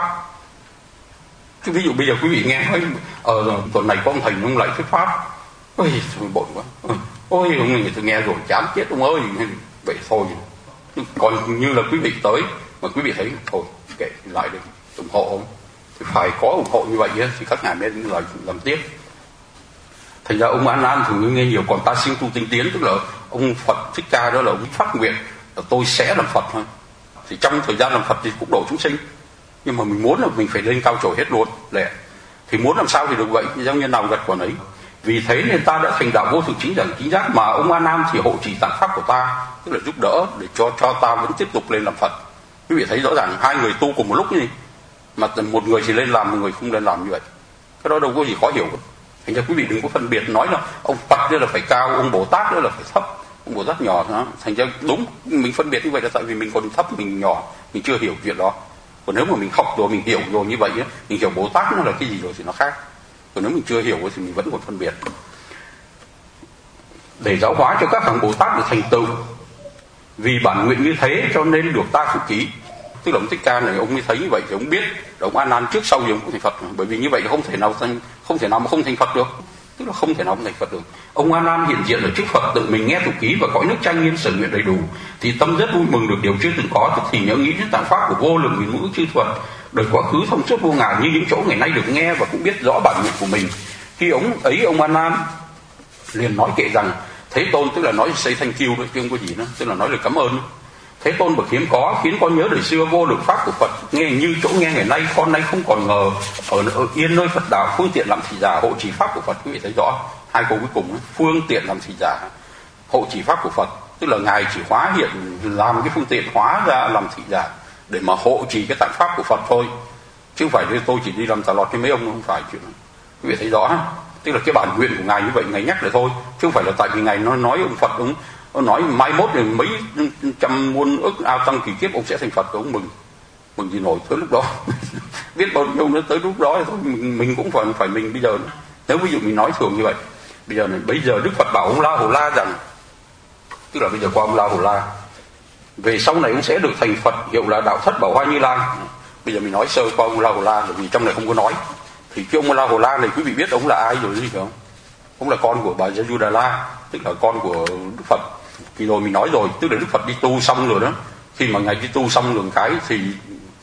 Speaker 1: Chứ ví dụ bây giờ quý vị nghe nói ở ờ, tuần này có ông thầy ông lại thuyết pháp, ôi thôi bội quá, ôi ông này người ta nghe rồi chán chết ông ơi, vậy thôi. Còn như là quý vị tới mà quý vị thấy thôi kệ lại được ủng hộ không, thì phải có ủng hộ như vậy thì các ngài mới lại làm tiếp. Thành ra ông A Nan thường nghe nhiều, còn ta siêng tu tinh tiến, tức là ông Phật Thích Ca đó là ông phát nguyện là tôi sẽ làm Phật thôi. Thì trong thời gian làm Phật thì cũng độ chúng sinh, nhưng mà mình muốn là mình phải lên cao trồi hết luôn lẹ. Thì muốn làm sao thì được vậy, giống như nào gặt quả ấy. Vì thế nên ta đã thành đạo vô thượng chính đẳng chính giác, mà ông A Nan thì hộ trì tạng pháp của ta, tức là giúp đỡ để cho cho ta vẫn tiếp tục lên làm Phật. Quý vị thấy rõ ràng hai người tu cùng một lúc như này, mà một người thì lên làm, một người không lên làm như vậy, cái đó đâu có gì khó hiểu. Thành ra quý vị đừng có phân biệt nói là ông Phật đây là phải cao, ông Bồ Tát đây là phải thấp, ông Bồ Tát nhỏ đó. Thành ra đúng mình phân biệt như vậy là tại vì mình còn thấp, mình nhỏ, mình chưa hiểu chuyện đó. Còn nếu mà mình học rồi, mình hiểu rồi như vậy ấy, mình hiểu Bồ Tát nó là cái gì rồi thì nó khác. Còn nếu mình chưa hiểu thì mình vẫn còn phân biệt. Để giáo hóa cho các hàng Bồ Tát được thành tựu, vì bản nguyện như thế cho nên được ta thụ ký. Tức là ông Thích Ca này ông mới thấy như vậy thì ông biết ông A Nan trước sau gì ông cũng thành Phật, bởi vì như vậy không thể nào không thể nào mà không thành Phật được, tức là không thể nào không thành Phật được. Ông A Nan hiện diện ở trước Phật, tự mình nghe thụ ký và cõi nước trang nghiêm sở nguyện đầy đủ, thì tâm rất vui mừng được điều chưa từng có, tức thì nhớ nghĩ đến tạng pháp của vô lượng nghìn ngũ chư Phật đời quá khứ thông suốt vô ngại như những chỗ ngày nay được nghe, và cũng biết rõ bản nguyện của mình. Khi ông ấy ông A Nan liền nói kệ rằng Thế Tôn, tức là nói say thanh kiêu đấy chứ không có gì nữa, tức là nói lời cảm ơn. Thế Tôn bậc hiếm có, khiến con nhớ đời xưa vô lượng pháp của Phật, nghe như chỗ nghe ngày nay, con nay không còn ngờ ở, ở yên nơi Phật đạo, phương tiện làm thị giả hộ trì pháp của Phật. Quý vị thấy rõ hai câu cuối cùng ấy, phương tiện làm thị giả hộ trì pháp của Phật, tức là ngài chỉ hóa hiện làm cái phương tiện hóa ra làm thị giả để mà hộ trì cái tạng pháp của Phật thôi, chứ không phải tôi chỉ đi làm tà lọt với mấy ông, không phải chuyện đó. Quý vị thấy rõ, tức là cái bản nguyện của ngài như vậy, ngài nhắc lại thôi, chứ không phải là tại vì ngài nói nói ông Phật ông ông nói mai mốt thì mấy trăm muôn ức ao tăng kỳ kiếp ông sẽ thành Phật, ông mừng mừng gì nổi. Tới lúc đó biết bao nhiêu nữa, tới lúc đó thôi mình, mình cũng phải phải mình bây giờ nữa. Nếu ví dụ mình nói thường như vậy, bây giờ này bây giờ Đức Phật bảo ông La Hầu La rằng, tức là bây giờ qua ông La Hầu La về sau này ông sẽ được thành Phật, hiệu là Đạo Thất Bảo Hoa Như Lai. Bây giờ mình nói sơ qua ông La Hầu La, bởi vì trong này không có nói. Thì cái ông La Hầu La này quý vị biết ông là ai rồi gì không? Ông là con của bà Gia Du Đà La, tức là con của Đức Phật. Thì rồi mình nói rồi, tức là Đức Phật đi tu xong rồi đó, khi mà ngài đi tu xong rồi cái thì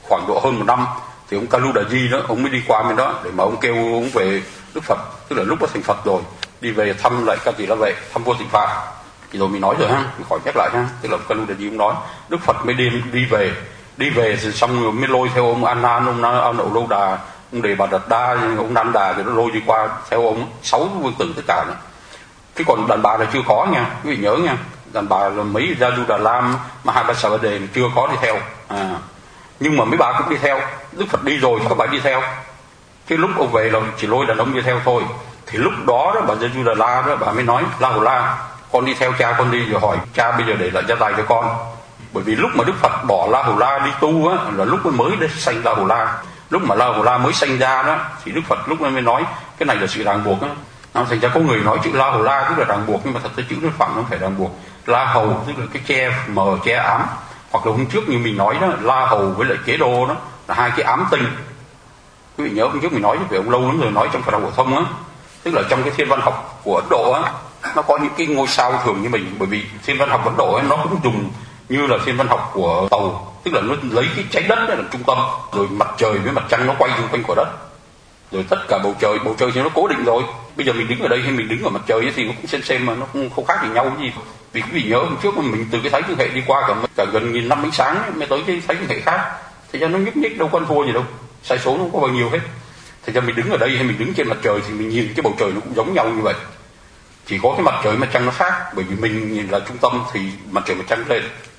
Speaker 1: khoảng độ hơn một năm thì ông Kaludaji đó, ông mới đi qua bên đó để mà ông kêu ông về Đức Phật, tức là lúc đó thành Phật rồi, đi về thăm lại các vị La Vệ, thăm vua Tịnh Phạn. Thì rồi mình nói rồi ha, mình khỏi nhắc lại ha, tức là Kaludaji ông nói Đức Phật mới đi đi về, đi về rồi xong rồi mới lôi theo ông An Nan, ông ông Nậu Lâu Đà, ông Đề Bà Đạt Đa, ông Nan Đà, rồi nó lôi đi qua theo ông sáu vương tử tất cả này. Chứ còn đàn bà là chưa có nha, quý vị nhớ nha, đàn bà là mấy Gia Du Đà Lam, Mahapasavade chưa có đi theo. À, nhưng mà mấy bà cũng đi theo, Đức Phật đi rồi các bà đi theo. Chứ lúc ông về là chỉ lôi đàn ông đi theo thôi. Thì lúc đó, đó bà Gia Du Đà La đó, bà mới nói La Hầu La, con đi theo cha con đi, rồi hỏi cha bây giờ để lại gia tài cho con. Bởi vì lúc mà Đức Phật bỏ La Hầu La đi tu á, là lúc mới mới sanh La Hầu La. Lúc mà La Hầu La mới sanh ra đó, thì Đức Phật lúc đó mới nói cái này là sự ràng buộc á. Thành ra có người nói chữ La Hầu La tức là ràng buộc, nhưng mà thật ra chữ nó phẳng nó không phải ràng buộc. La Hầu tức là cái che mờ, che ám. Hoặc là hôm trước như mình nói đó, La Hầu với lại Kế Đô đó là hai cái ám tinh. Quý vị nhớ hôm trước mình nói về ông lâu lắm rồi, nói trong Phật học phổ thông á, tức là trong cái thiên văn học của Ấn Độ á, nó có những cái ngôi sao thường như mình. Bởi vì thiên văn học Ấn Độ ấy, nó cũng dùng như là thiên văn học của Tàu, tức là nó lấy cái trái đất làm trung tâm, rồi mặt trời với mặt trăng nó quay xung quanh quả đất, rồi tất cả bầu trời, bầu trời thì nó cố định rồi. Bây giờ mình đứng ở đây hay mình đứng ở mặt trời ấy, thì nó cũng xem xem mà nó không, không khác gì nhau cái gì. Vì quý vị nhớ hôm trước mà mình từ cái Thái Dương hệ đi qua cả, cả gần nghìn năm ánh sáng ấy, mới tới cái Thái Dương hệ khác, thì ra nó nhúc nhích đâu có ăn thua gì đâu, sai số nó không có bao nhiêu hết. Thì ra mình đứng ở đây hay mình đứng trên mặt trời thì mình nhìn cái bầu trời nó cũng giống nhau như vậy. Chỉ có cái mặt trời mặt trăng nó khác, bởi vì mình nhìn là trung tâm thì mặt trời mặt trăng lên.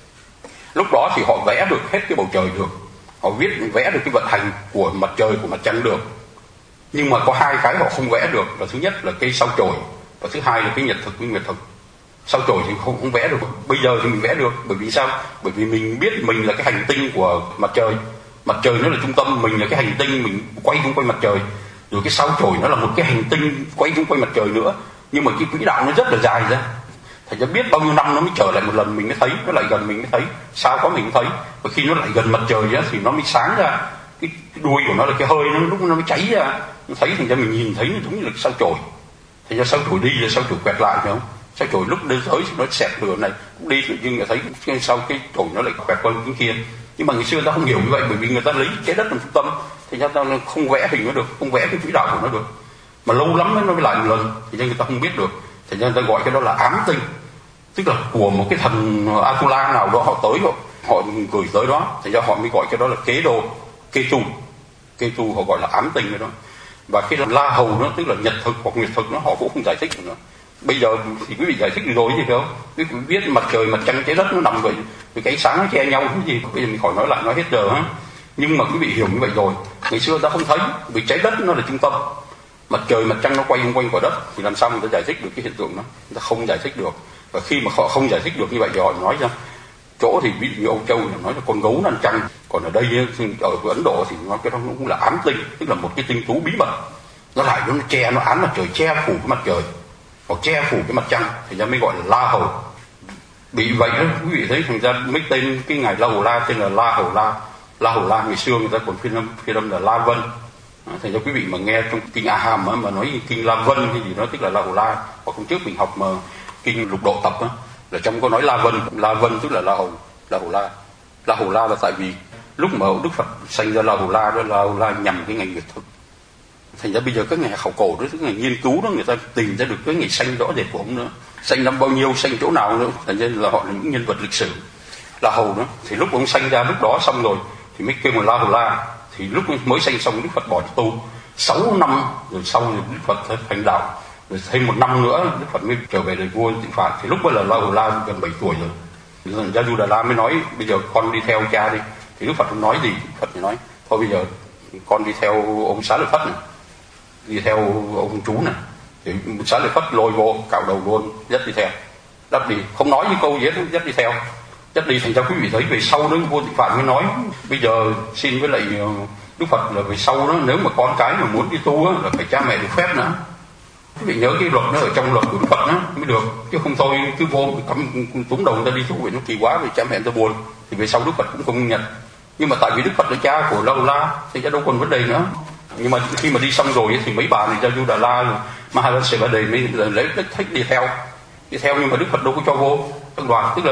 Speaker 1: Lúc đó thì họ vẽ được hết cái bầu trời được, họ viết vẽ được cái vận hành của mặt trời của mặt trăng được. Nhưng mà có hai cái họ không vẽ được, là thứ nhất là cái sao chổi, và thứ hai là cái nhật thực với nguyệt thực. Sao chổi thì không không vẽ được, bây giờ thì mình vẽ được. Bởi vì sao? Bởi vì mình biết mình là cái hành tinh của mặt trời, mặt trời nó là trung tâm, mình là cái hành tinh, mình quay xung quanh mặt trời. Rồi cái sao chổi nó là một cái hành tinh quay xung quanh mặt trời nữa, nhưng mà cái quỹ đạo nó rất là dài ra. Thành ra biết bao nhiêu năm nó mới trở lại một lần mình mới thấy, nó lại gần mình mới thấy, sao có mình mới thấy. Và khi nó lại gần mặt trời á, thì nó mới sáng ra, cái, cái đuôi của nó là cái hơi nó lúc nó mới cháy ra, nó thấy. Thành ra mình nhìn thấy nó giống như là sao chổi. Thành ra sao chổi đi là sao chổi quẹt lại, phải không? Sao chổi lúc đến tới nó xẹt lửa này cũng đi, tự nhiên người thấy cái sau cái chổi nó lại quẹt qua cái kia. Nhưng mà ngày xưa người ta không hiểu như vậy, bởi vì người ta lấy trái đất làm trung tâm, thì ra ta không vẽ hình nó được, không vẽ cái quỹ đạo của nó được, mà lâu lắm nó mới lại một lần, thì nên người ta không biết được. Thì nên người ta gọi cái đó là ám tinh, tức là của một cái thần Atula nào đó họ tới, họ, họ gửi tới đó, thì ra họ mới gọi cái đó là Kế Đô, Kê Tu, Kê Tu họ gọi là ám tinh cái đó. Và cái La Hầu nó tức là nhật thực hoặc nguyệt thực, nó họ cũng không giải thích nữa. Bây giờ thì quý vị giải thích rồi gì phải không? Quý vị biết mặt trời mặt trăng trái đất nó nằm vậy, vì cái sáng nó che nhau cái gì. Bây giờ mình khỏi nói lại, nói hết giờ ha. Nhưng mà quý vị hiểu như vậy rồi. Ngày xưa ta không thấy, vì trái đất nó là trung tâm, mặt trời mặt trăng nó quay xung quanh quả đất, thì làm sao người ta giải thích được cái hiện tượng đó? Người ta không giải thích được. Và khi mà họ không giải thích được như vậy thì họ nói ra chỗ thì ví dụ như Âu Châu thì nói là con gấu nó ăn trăng, còn ở đây ở Ấn Độ thì nói cái đó cũng là ám tinh, tức là một cái tinh tú bí mật, nó lại nó che, nó án mặt trời, che phủ cái mặt trời hoặc che phủ cái mặt trăng, thì ra mới gọi là La Hầu. Bị vậy đó quý vị thấy, thành ra mấy tên cái ngài La Hầu La tên là La Hầu La. La Hầu La ngày xưa người ta còn phiên âm phiên âm là La Vân. Thành ra quý vị mà nghe trong kinh A Hàm mà nói kinh La Vân hay gì đó tức là La Hầu La. Hoặc hôm trước mình học mà kinh Lục Độ Tập á, là trong có nói La Vân, La Vân tức là La Hầu, La Hầu La. La Hầu La là tại vì lúc mà Đức Phật sanh ra La Hầu La đó, La Hầu La nhằm cái ngày nguyệt thực. Thành ra bây giờ các nhà khảo cổ đó, các nhà nghiên cứu đó, người ta tìm ra được cái ngày sanh rõ rệt của ông nữa, sanh năm bao nhiêu, sanh chỗ nào nữa. Thành ra là họ là những nhân vật lịch sử. La Hầu đó thì lúc ông sanh ra lúc đó xong rồi thì mới kêu là La Hầu La. Thì lúc mới sanh xong Đức Phật bỏ đi tu sáu năm rồi, sau rồi Đức Phật thành đạo, rồi thêm một năm nữa Đức Phật mới trở về đời vua Tịnh Phạn. Thì lúc đó là La Hầu La gần bảy tuổi rồi. Gia Du Đà La mới nói bây giờ con đi theo cha đi. Thì Đức Phật không nói gì, Phật thì nói thôi bây giờ con đi theo ông Xá Lợi Phất này, đi theo ông chú này. Thì Xá Lợi Phất lôi vô cạo đầu luôn, dắt đi theo, dắt đi không nói như câu gì hết, dắt đi theo, dắt đi. Thành ra quý vị thấy về sau đó vua Tịnh Phạn mới nói bây giờ xin với lại Đức Phật là về sau đó nếu mà con cái mà muốn đi tu á, là phải cha mẹ được phép nữa. Quý vị nhớ cái luật nó ở trong luật của Đức Phật á mới được, chứ không thôi cứ vô cắm túng đầu người ta đi tu vậy nó kỳ quá, vì cha mẹ người ta buồn. Thì về sau Đức Phật cũng không nhận. Nhưng mà tại vì Đức Phật là cha của La Hầu La thì cha đâu còn vấn đề nữa. Nhưng mà khi mà đi xong rồi thì mấy bà này Gia Du Đà La, Mahapasavade mới lấy thích đi theo, đi theo nhưng mà Đức Phật đâu có cho vô trong đoàn. Tức là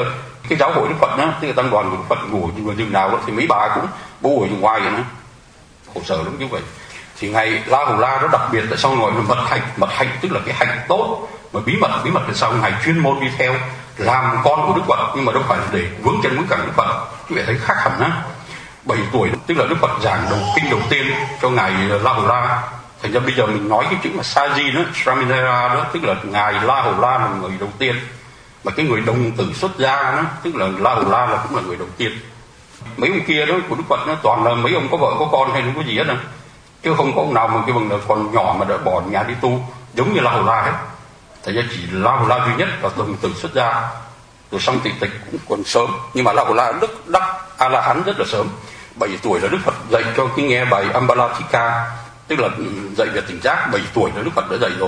Speaker 1: Cái giáo hội Đức Phật đó, tức là tăng đoàn của Đức Phật ngủ vừa chừng nào đó thì mấy bà cũng bố ở ngoài vậy đó, khổ sở lắm như vậy. Thì ngày La Hầu La đó đặc biệt tại sao gọi là mật hạnh, mật hạnh tức là cái hạnh tốt mà bí mật, bí mật là sao ngài chuyên môn đi theo làm con của Đức Phật, nhưng mà đâu phải là để vướng chân vướng cẳng Đức Phật. Quý vị thấy khác hẳn á. Bảy tuổi tức là Đức Phật giảng đầu kinh đầu tiên cho ngài La Hầu La. Thành ra bây giờ mình nói cái chữ mà Saji đó, Swaminara đó, tức là ngài La Hầu La là người đầu tiên. Mà cái người đồng tử xuất gia đó, tức là La Hầu La là cũng là người đầu tiên. Mấy ông kia đó của Đức Phật nó toàn là mấy ông có vợ có con hay không có gì hết đâu, chứ không có ông nào mà cái bằng là còn nhỏ mà đã bỏ nhà đi tu giống như La Hầu La hết. Thành ra chỉ La Hầu La duy nhất là đồng tử xuất gia, rồi xong tịch tịch cũng còn sớm. Nhưng mà La Hầu La đức đắc A La Hán rất là sớm. Bảy tuổi là Đức Phật dạy cho cái nghe bài Ambalatika, tức là dạy về tỉnh giác. Bảy tuổi là Đức Phật đã dạy rồi.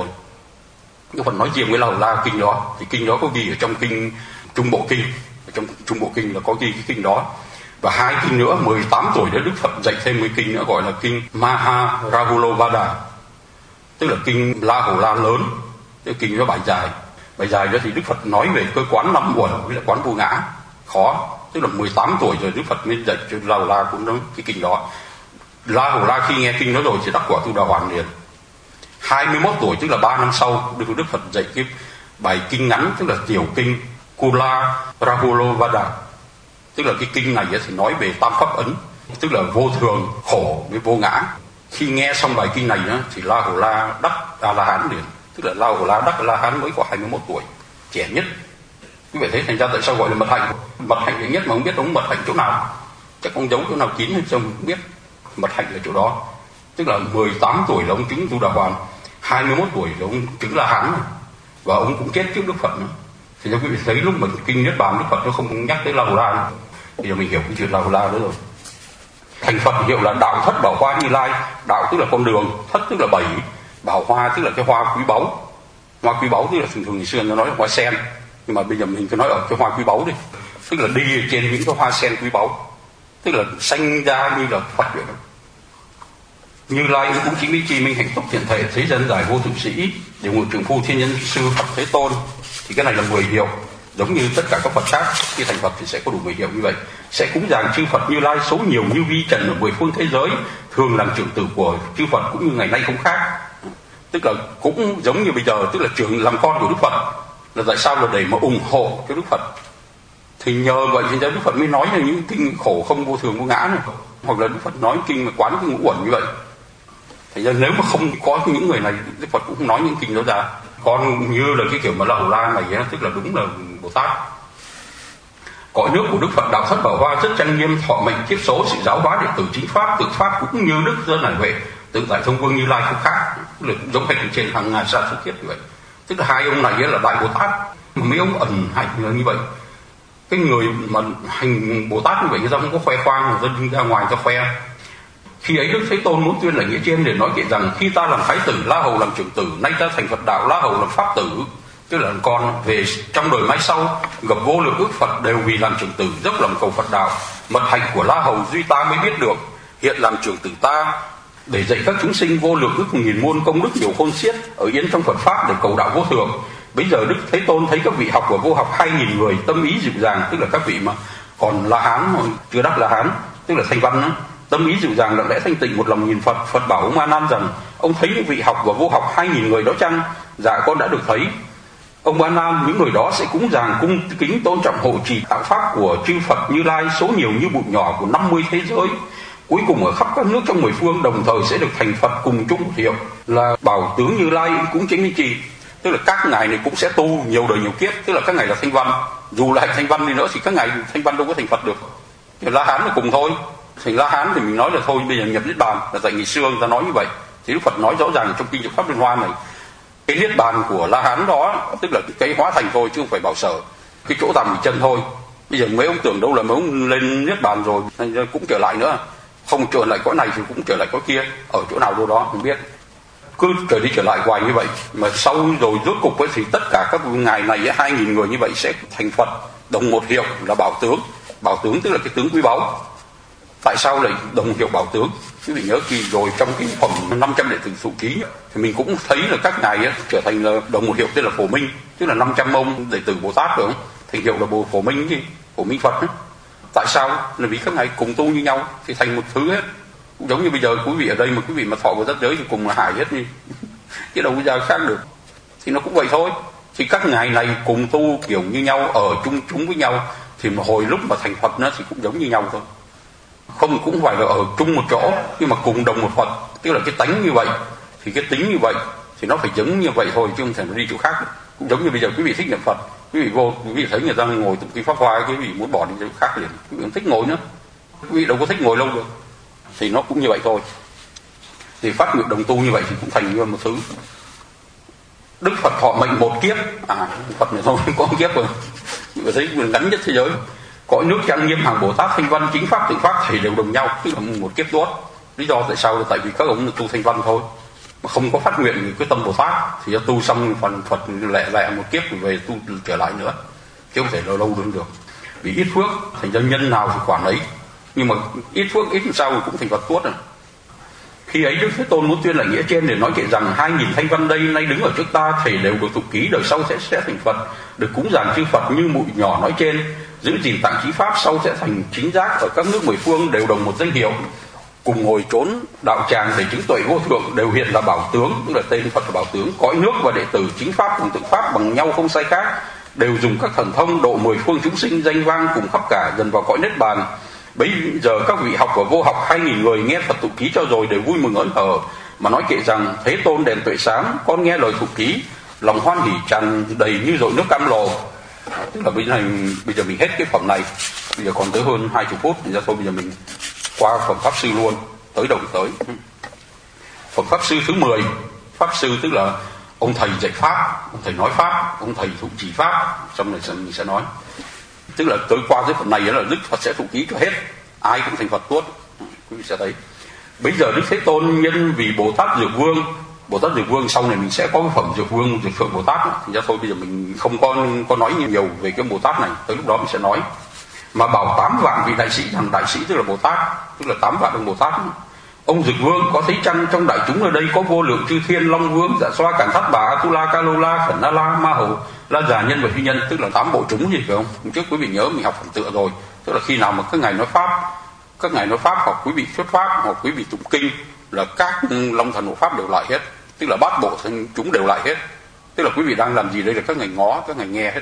Speaker 1: Đức Phật nói riêng với La Hầu La kinh đó, thì kinh đó có ghi ở trong kinh Trung Bộ Kinh, ở trong Trung Bộ Kinh là có ghi cái kinh đó. Và hai kinh nữa, mười tám tuổi đó Đức Phật dạy thêm một kinh nữa gọi là kinh Maharahulovada, tức là kinh La Hầu La lớn. Cái kinh đó bài dài. Bài dài đó thì Đức Phật nói về cơ quán năm uẩn với lại quán vô ngã, khó. Tức là mười tám tuổi rồi Đức Phật mới dạy cho La Hầu La cũng nói cái kinh đó. La Hầu La khi nghe kinh đó rồi thì đắc quả Tu Đà Hoàn liền. hai mươi mốt tuổi tức là ba năm sau được Đức Phật dạy cái bài kinh ngắn, tức là tiểu kinh Kula Rahulovada. Tức là cái kinh này thì nói về tam pháp ấn, tức là vô thường, khổ với vô ngã. Khi nghe xong bài kinh này thì La Hầu La đắc A La Hán liền. Tức là La Hầu La đắc A La Hán mới có hai mươi mốt tuổi, trẻ nhất. Quý vị thấy thành ra tại sao gọi là mật hạnh? Mật hạnh đệ nhất mà không biết ông mật hạnh chỗ nào, chắc ông giấu chỗ nào kín hay sao không biết. Mật hạnh là chỗ đó. Tức là mười tám tuổi là ông chứng Tu Đà Hoàn, hai mươi mốt tuổi là ông chứng La Hán, và ông cũng chết trước Đức Phật nữa. Thì cho quý vị thấy lúc mà kinh Niết Bàn Đức Phật nó không nhắc tới La Hầu La nữa. Bây giờ mình hiểu cái chuyện La Hầu La đó rồi. Thành Phật hiệu là đạo thất bảo hoa Như Lai. Đạo tức là con đường, thất tức là bảy, bảo hoa tức là cái hoa quý báu. Hoa quý báu tức là thường thường ngày xưa nó nói là hoa sen, nhưng mà bây giờ mình cứ nói ở cái hoa quý báu đi, tức là đi trên những cái hoa sen quý báu, tức là sanh ra như là Phật vậy đó. Như Lai cũng chính lý chi minh hạnh túc thiện thể thế dân giải vô thượng sĩ để ngự trưởng phu thiên nhân sư Phật Thế Tôn. Thì cái này là mười hiệu, giống như tất cả các Phật khác. Khi thành Phật thì sẽ có đủ mười hiệu như vậy. Sẽ cúng dường chư Phật Như Lai số nhiều như vi trần ở mười phương thế giới, thường làm trưởng tử của chư Phật cũng như ngày nay không khác. Tức là cũng giống như bây giờ, tức là trưởng làm con của Đức Phật. Là tại sao? Là để mà ủng hộ cho Đức Phật. Thì nhờ vậy thì Đức Phật mới nói là những kinh khổ không vô thường vô ngã này, hoặc là Đức Phật nói kinh mà quán cái ngũ uẩn như vậy. Thành ra nếu mà không có những người này, Đức Phật cũng không nói những kinh đó ra. Còn như là cái kiểu mà La Hầu La này, tức là đúng là Bồ Tát. Cõi nước của Đức Phật đạo thất bảo hoa rất trang nghiêm, thọ mệnh kiếp số, sự giáo hóa đệ tử chính pháp, tự pháp cũng như Đức Dân Hải Huệ, tự tại thông vương Như Lai không khác, tức là cũng giống hệt trên hàng ngàn sa số kiếp như vậy. Tức là hai ông này là Đại Bồ Tát, mà mấy ông ẩn hạnh là như vậy. Cái người mà hành Bồ Tát như vậy người ta không có khoe khoang, người ta đi ra ngoài ta khoe. Khi ấy Đức Thế Tôn muốn tuyên là nghĩa trên để nói kể rằng khi ta làm thái tử, La Hầu làm trưởng tử, nay ta thành Phật đạo, La Hầu làm pháp tử, tức là làm con. Về trong đời mai sau gặp vô lượng ước Phật đều vì làm trưởng tử, dốc lòng cầu Phật đạo. Mật hạnh của La Hầu duy ta mới biết được, hiện làm trưởng tử ta để dạy các chúng sinh vô lượng ước nghìn muôn công đức nhiều khôn xiết ở yên trong Phật pháp để cầu đạo vô thường. Bây giờ Đức Thế Tôn thấy các vị học và vô học hai nghìn người tâm ý dịu dàng, tức là các vị mà còn La Hán chưa đắc La Hán, tức là thanh văn đó, tâm ý dịu dàng lặng lẽ thanh tịnh một lòng nhìn Phật. Phật bảo ông A Nan rằng: ông thấy những vị học và vô học hai nghìn người đó chăng? Dạ con đã được thấy. Ông A Nan, những người đó sẽ cúng dường cung kính tôn trọng hộ trì tạo pháp của chư Phật Như Lai số nhiều như bụi nhỏ của năm mươi thế giới. Cuối cùng ở khắp các nước trong mười phương đồng thời sẽ được thành Phật cùng chung một hiệu là Bảo Tướng Như Lai cũng chính minh trì. Tức là các ngài này cũng sẽ tu nhiều đời nhiều kiếp, tức là các ngài là thanh văn. Dù là hành thanh văn đi nữa thì các ngài thanh văn đâu có thành Phật được. Thì La Hán là cùng thôi. Thành La Hán thì mình nói là thôi bây giờ nhập Niết Bàn, là tại ngày xưa người ta nói như vậy. Thì Đức Phật nói rõ ràng trong kinh Diệu Pháp Liên Hoa này, cái Niết Bàn của La Hán đó tức là cái hóa thành thôi chứ không phải bảo sở, cái chỗ tạm nghỉ chân thôi. Bây giờ mấy ông tưởng đâu là mấy ông lên Niết Bàn rồi cũng trở lại nữa, không trở lại cõi này thì cũng trở lại cõi kia, ở chỗ nào đâu đó không biết, cứ trở đi trở lại hoài như vậy. Mà sau rồi rốt cục ấy thì tất cả các ngài này hai nghìn người như vậy sẽ thành Phật đồng một hiệu là Bảo Tướng. Bảo Tướng tức là cái tướng quý báu. Tại sao lại đồng hiệu Bảo Tướng? Quý vị nhớ kỳ rồi trong cái phẩm năm trăm đệ tử Thụ Ký thì mình cũng thấy là các ngài ấy, trở thành là đồng một hiệu tên là Phổ Minh, tức là năm trăm ông đệ tử Bồ Tát rồi thành hiệu là Bồ Phổ Minh chứ. của Minh Phật ấy. Tại sao? Là vì các ngài cùng tu như nhau thì thành một thứ hết. Cũng giống như bây giờ quý vị ở đây mà quý vị mà thọ của rất giới thì cùng là hài hết đi, chứ đâu có ra khác được. Thì nó cũng vậy thôi. Thì các ngài này cùng tu kiểu như nhau, ở chung chúng với nhau, thì mà hồi lúc mà thành Phật nó thì cũng giống như nhau thôi. Không cũng phải là ở chung một chỗ, nhưng mà cùng đồng một Phật, tức là cái tánh như vậy thì cái tính như vậy thì nó phải giống như vậy thôi, chứ không thể nó đi chỗ khác được. Cũng giống như bây giờ quý vị thích niệm Phật, quý vị vô quý vị thấy người ta ngồi tụng kinh Pháp Hoa, quý vị muốn bỏ đi chỗ khác liền, quý vị không thích ngồi nữa, quý vị đâu có thích ngồi lâu được. Thì nó cũng như vậy thôi. Thì phát nguyện đồng tu như vậy thì cũng thành như một thứ. Đức Phật thọ mệnh một kiếp, à Phật này thôi có một kiếp rồi, quý thấy ngắn nhất thế giới. Cõi nước trang nghiêm hàng Bồ Tát thanh văn chính pháp tự pháp thầy đều đồng nhau, tức là một kiếp tốt. Lý do tại sao? Tại vì các ông tu thanh văn thôi, mà không có phát nguyện cái tâm Bồ Tát thì cho tu xong phần Phật lẹ lẹ một kiếp rồi về tu trở lại nữa, chứ không thể lâu lâu được được. Vì ít phước thành ra nhân nào thì quản ấy, nhưng mà ít phước ít sao thì cũng thành Phật tốt rồi. Khi ấy Đức Thế Tôn muốn tuyên lại nghĩa trên để nói kệ rằng hai nghìn thanh văn đây nay đứng ở trước ta, thầy đều được tục ký, đời sau sẽ sẽ thành Phật, được cúng dường chư Phật như mụi nhỏ nói trên, giữ gìn tạng chí pháp sau sẽ thành chính giác, ở các nước mười phương đều đồng một danh hiệu, cùng ngồi trốn đạo tràng để chứng tuệ vô thượng, đều hiện là bảo tướng, tức là tên Phật là bảo tướng. Cõi nước và đệ tử chính pháp cùng tự pháp bằng nhau không sai khác, đều dùng các thần thông độ mười phương chúng sinh, danh vang cùng khắp cả, dần vào cõi niết bàn. Bây giờ các vị học và vô học hai nghìn người nghe Phật tụ ký cho rồi đều vui mừng ớn hở, mà nói kệ rằng Thế Tôn đèn tuệ sáng, con nghe lời tụ ký, lòng hoan hỉ tràn đầy như dội nước cam lồ. Tức là bây giờ, bây giờ mình hết cái phẩm này, bây giờ còn tới hơn hai mươi phút, thì ra thôi bây giờ mình qua phẩm Pháp Sư luôn, tới đầu tới. Phẩm Pháp Sư thứ mười, Pháp Sư tức là ông thầy dạy Pháp, ông thầy nói Pháp, ông thầy thụ trì Pháp, trong này mình sẽ nói. Tức là tới qua cái phần này là Đức Phật sẽ thụ ký cho hết, ai cũng thành Phật tốt, quý vị sẽ thấy. Bây giờ Đức Thế Tôn nhân vì Bồ Tát Dược Vương, Bồ Tát Dược Vương sau này mình sẽ có cái phẩm Dược Vương, Dược Phượng Bồ Tát, thì ra thôi bây giờ mình không có có nói nhiều về cái Bồ Tát này, tới lúc đó mình sẽ nói. Mà bảo tám vạn vị đại sĩ, thằng đại sĩ tức là Bồ Tát, tức là tám vạn ông Bồ Tát. Ông Dược Vương có thấy chăng trong đại chúng ở đây có vô lượng chư thiên, long vương, dạ xoa, cản thắt bà, tu la, ca lô la, khẩn na la, ma hầu, la già, nhân và phi nhân, tức là tám bộ chúng gì phải không? Hôm trước quý vị nhớ mình học phần tựa rồi, tức là khi nào mà các ngài nói pháp, các ngài nói pháp hoặc quý vị thuyết pháp hoặc quý vị tụng kinh là các long thần hộ pháp đều lại hết, tức là bát bộ chúng đều lại hết, tức là quý vị đang làm gì đây là các ngài ngó, các ngài nghe hết.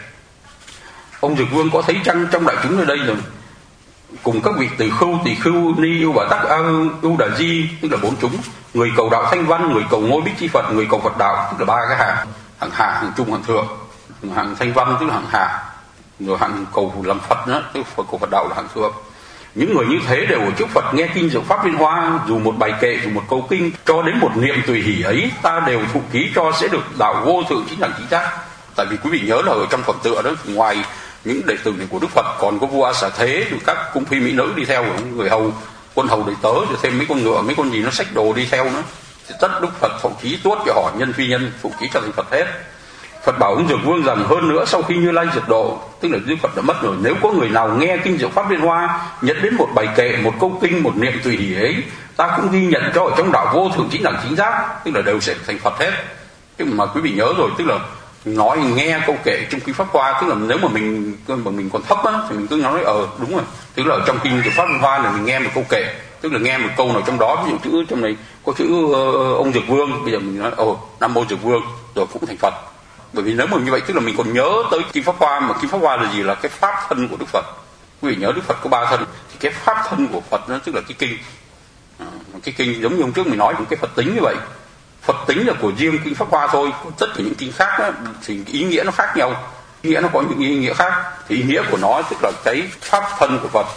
Speaker 1: Ông Dược Vương có thấy chăng trong đại chúng ở đây rồi cùng các vị Tỳ Khưu, Tỳ Khưu, Ni, Ưu Bà Tắc, A Ưu Đà Di, tức là bốn chúng, người cầu đạo thanh văn, người cầu ngôi bích chi Phật, người cầu Phật đạo, tức là ba cái hạng, hạng hạ, hạng trung, hạng thượng. Hạng thanh văn tức là hạng hạ, rồi hạng cầu làm Phật nữa, tức là cầu Phật đạo là hạng thượng. Những người như thế đều ở trước Phật nghe kinh diệu pháp liên hoa, dù một bài kệ, dù một câu kinh, cho đến một niệm tùy hỷ ấy, ta đều thụ ký cho sẽ được đạo vô thượng chính đẳng chính giác. Tại vì quý vị nhớ là ở trong phẩm tựa đó, ngoài những đệ tử này của Đức Phật còn có vua A Xà Thế, rồi các cung phi mỹ nữ đi theo, người hầu, quân hầu đầy tớ, rồi thêm mấy con ngựa, mấy con gì nó xách đồ đi theo nữa. Thì tất Đức Phật thụ ký tuốt cho họ nhân phi nhân, thụ ký cho thành Phật hết. Phật bảo ông Dược Vương rằng hơn nữa sau khi Như Lai diệt độ, tức là Đức Phật đã mất rồi, nếu có người nào nghe kinh diệu pháp liên hoa, nhận đến một bài kệ, một câu kinh, một niệm tùy hỷ ấy, ta cũng ghi nhận cho ở trong đạo vô thượng chính đẳng chính giác, tức là đều sẽ thành Phật hết. Chứ mà quý vị nhớ rồi, tức là nói nghe câu kệ trong kinh Pháp Hoa, tức là nếu mà mình mà mình còn thấp á thì mình cứ nói ờ đúng rồi, tức là trong kinh diệu pháp liên hoa này mình nghe một câu kệ, tức là nghe một câu nào trong đó, ví dụ chữ trong này có chữ uh, ông Dược Vương, bây giờ mình nói ồ Nam Mô Dược Vương rồi cũng thành Phật. Bởi vì nếu mà như vậy tức là mình còn nhớ tới kinh Pháp Hoa, mà kinh Pháp Hoa là gì? Là cái pháp thân của Đức Phật. Quý vị nhớ Đức Phật có ba thân, thì cái pháp thân của Phật nó tức là cái kinh. À, cái kinh giống như hôm trước mình nói những cái Phật tính như vậy. Phật tính là của riêng kinh Pháp Hoa thôi, tất cả những kinh khác đó, thì ý nghĩa nó khác nhau, ý nghĩa nó có những ý nghĩa khác, thì ý nghĩa của nó tức là cái pháp thân của Phật.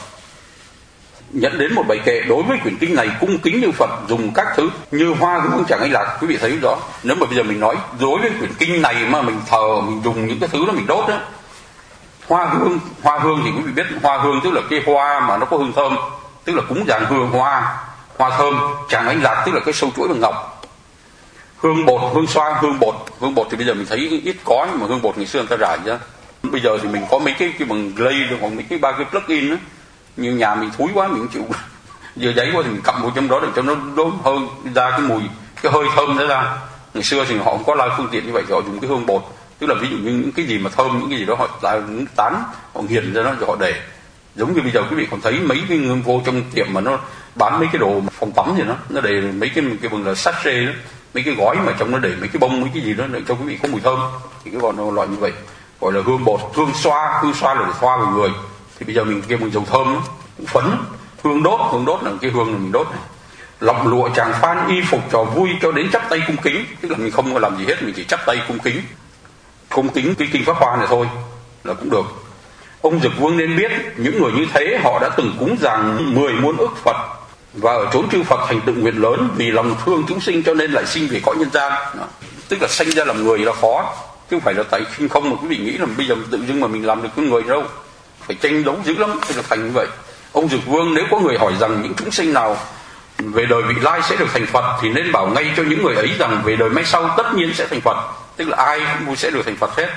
Speaker 1: Nhận đến một bài kệ đối với quyển kinh này cung kính như Phật, dùng các thứ như hoa hương chẳng ai lạc, quý vị thấy rõ. Nếu mà bây giờ mình nói đối với quyển kinh này mà mình thờ, mình dùng những cái thứ đó mình đốt đó, hoa hương, hoa hương thì quý vị biết hoa hương tức là cái hoa mà nó có hương thơm, tức là cúng dường hương hoa, hoa thơm. Chẳng ánh lạc tức là cái sâu chuỗi bằng ngọc. Hương bột, hương xoa, hương bột, hương bột thì bây giờ mình thấy ít có, nhưng mà hương bột ngày xưa người ta rải ra. Bây giờ thì mình có mấy cái cái bằng glây hoặc mấy cái ba cái plug-in đó. Như nhà mình thúi quá mình chịu giờ giấy quá thì mình cặm vào trong đó để cho nó đốt hơi ra cái mùi, cái hơi thơm đó ra. Ngày xưa thì họ không có lai phương tiện như vậy, họ dùng cái hương bột, Tức là ví dụ như những cái gì mà thơm, những cái gì đó họ tán, họ nghiền ra nó rồi họ để. Giống như bây giờ quý vị còn thấy mấy cái người vô trong tiệm mà nó bán mấy cái đồ phòng tắm gì đó, nó để mấy cái cái bằng là sachet đó, mấy cái gói mà trong nó để mấy cái bông mấy cái gì đó để cho quý vị có mùi thơm, thì cái gọi là loại như vậy, gọi là hương bột, hương xoa. Hương xoa là để xoa vào người, thì bây giờ mình kêu bằng dầu thơm đó, phấn, hương đốt. Hương đốt là cái hương là mình đốt này. Lọc lụa tràng phan, y phục trò vui cho đến chắp tay cung kính, tức là mình không có làm gì hết, mình chỉ chắp tay cung kính cung kính cái kinh pháp hoa này thôi là cũng được. Ông Dực Vương nên biết những người như thế họ đã từng cúng dường mười muôn ức Phật và ở chốn chư Phật thành tự nguyện lớn vì lòng thương chúng sinh cho nên lại sinh về cõi nhân gian. Đó. Tức là sinh ra làm người là khó, chứ không phải là tại khinh không mà quý vị nghĩ là bây giờ tự dưng mà mình làm được con người đâu, phải tranh đấu dữ lắm thì là thành như vậy. Ông Dực Vương nếu có người hỏi rằng những chúng sinh nào về đời vị lai sẽ được thành Phật thì nên bảo ngay cho những người ấy rằng về đời mai sau tất nhiên sẽ thành Phật, tức là ai cũng sẽ được thành Phật hết.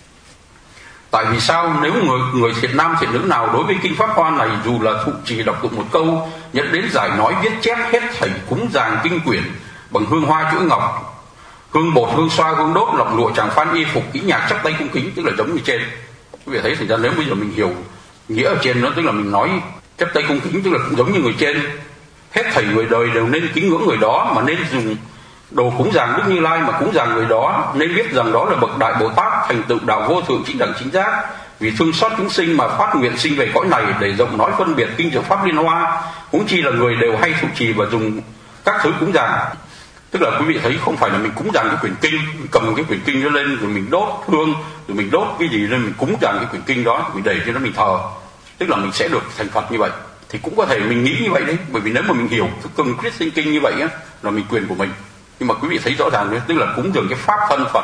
Speaker 1: Tại vì sao? Nếu người người thiện nam thiện nữ nào đối với kinh pháp hoa này dù là thụ trì đọc tụng một câu, nhận đến giải nói viết chép hết thảy cúng dường kinh quyển bằng hương hoa chuỗi ngọc, hương bột, hương xoa, hương đốt, lọc lụa tràng phan, y phục, kỹ nhạc, chắp tay cung kính, tức là giống như trên. Quý vị thấy thành ra nếu bây giờ mình hiểu nghĩa ở trên nó, tức là mình nói chắp tay cung kính tức là cũng giống như người trên. Hết thảy người đời đều nên kính ngưỡng người đó, mà nên dùng đồ cúng dường Đức Như Lai mà cúng dường người đó, nên biết rằng đó là bậc đại Bồ Tát thành tựu đạo vô thượng chính đẳng chính giác, vì thương xót chúng sinh mà phát nguyện sinh về cõi này để rộng nói phân biệt kinh diệu pháp liên hoa. Huống chi là người đều hay thụ trì và dùng các thứ cúng dường. Tức là quý vị thấy không phải là mình cúng dường cái quyển kinh, mình cầm cái quyển kinh nó lên rồi mình đốt hương, rồi mình đốt cái gì lên mình cúng dường cái quyển kinh đó, mình để cho nó mình thờ, tức là mình sẽ được thành Phật như vậy. Thì cũng có thể mình nghĩ như vậy đấy, bởi vì nếu mà mình hiểu cái concrete thinking như vậy á là mình quyền của mình. Nhưng mà quý vị thấy rõ ràng đấy, tức là cúng dường cái pháp thân Phật.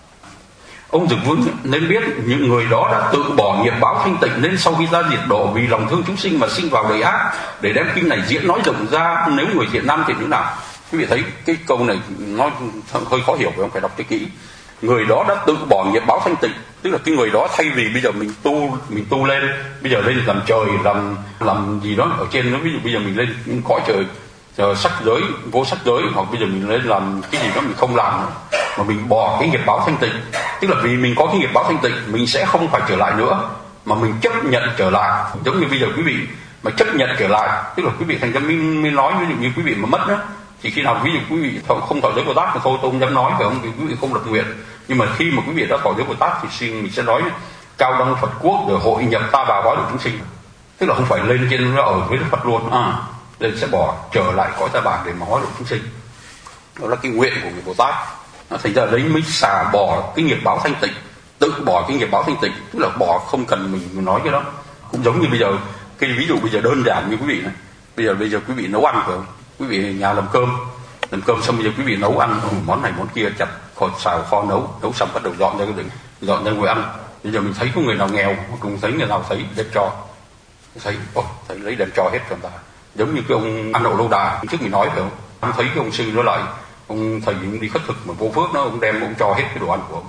Speaker 1: Ông Dực Vương nên biết những người đó đã tự bỏ nghiệp báo thanh tịnh, nên sau khi ra diệt độ vì lòng thương chúng sinh mà sinh vào đời ác để đem kinh này diễn nói rộng ra. Nếu người thiện nam thiện nữ nào, quý vị thấy cái câu này nó hơi khó hiểu, phải không? Phải đọc cho kỹ. Người đó đã tự bỏ nghiệp báo thanh tịnh, tức là cái người đó thay vì bây giờ mình tu mình tu lên, bây giờ lên làm trời, làm làm gì đó ở trên nó, ví dụ bây giờ mình lên những cõi trời, trời sắc giới, vô sắc giới, hoặc bây giờ mình lên làm cái gì đó mình không làm nữa, mà mình bỏ cái nghiệp báo thanh tịnh, tức là vì mình có cái nghiệp báo thanh tịnh mình sẽ không phải trở lại nữa, mà mình chấp nhận trở lại. Giống như bây giờ quý vị mà chấp nhận trở lại, tức là quý vị thành ra mình, mình nói ví dụ như quý vị mà mất đó, thì khi nào ví dụ quý vị không thọ giới Bồ Tát thì thôi tôi không dám nói, phải không? Vì quý vị không lập nguyện. Nhưng mà khi mà quý vị đã thọ giới Bồ Tát thì xin mình sẽ nói cao đăng Phật quốc rồi hội nhập ta bà hóa được chúng sinh, tức là không phải lên trên nó ở với Đức Phật luôn, à lên sẽ bỏ trở lại cõi ta bà để mà hóa được chúng sinh. Đó là cái nguyện của người Bồ Tát. Nó thành ra đấy mới xả bỏ cái nghiệp báo thanh tịnh, tự bỏ cái nghiệp báo thanh tịnh, tức là bỏ không cần mình nói cái đó. Cũng giống như bây giờ cái ví dụ bây giờ đơn giản như quý vị này, bây giờ bây giờ quý vị nấu ăn phải không? Quý vị nhà làm cơm, làm cơm xong bây giờ quý vị nấu ăn, món này món kia chặt kho xào kho nấu, nấu xong bắt đầu dọn ra cái đỉnh, dọn ra ngồi ăn. Bây giờ mình thấy có người nào nghèo, cùng thấy người nào thấy đem cho, thấy, ôi, thấy lấy đem cho hết cho người ta. Giống như cái ông ăn đậu lâu đà trước mình nói phải không? Ông thấy cái ông sư nó lại, ông thầy đi khất thực mà vô phước nó, ông đem ông cho hết cái đồ ăn của ông.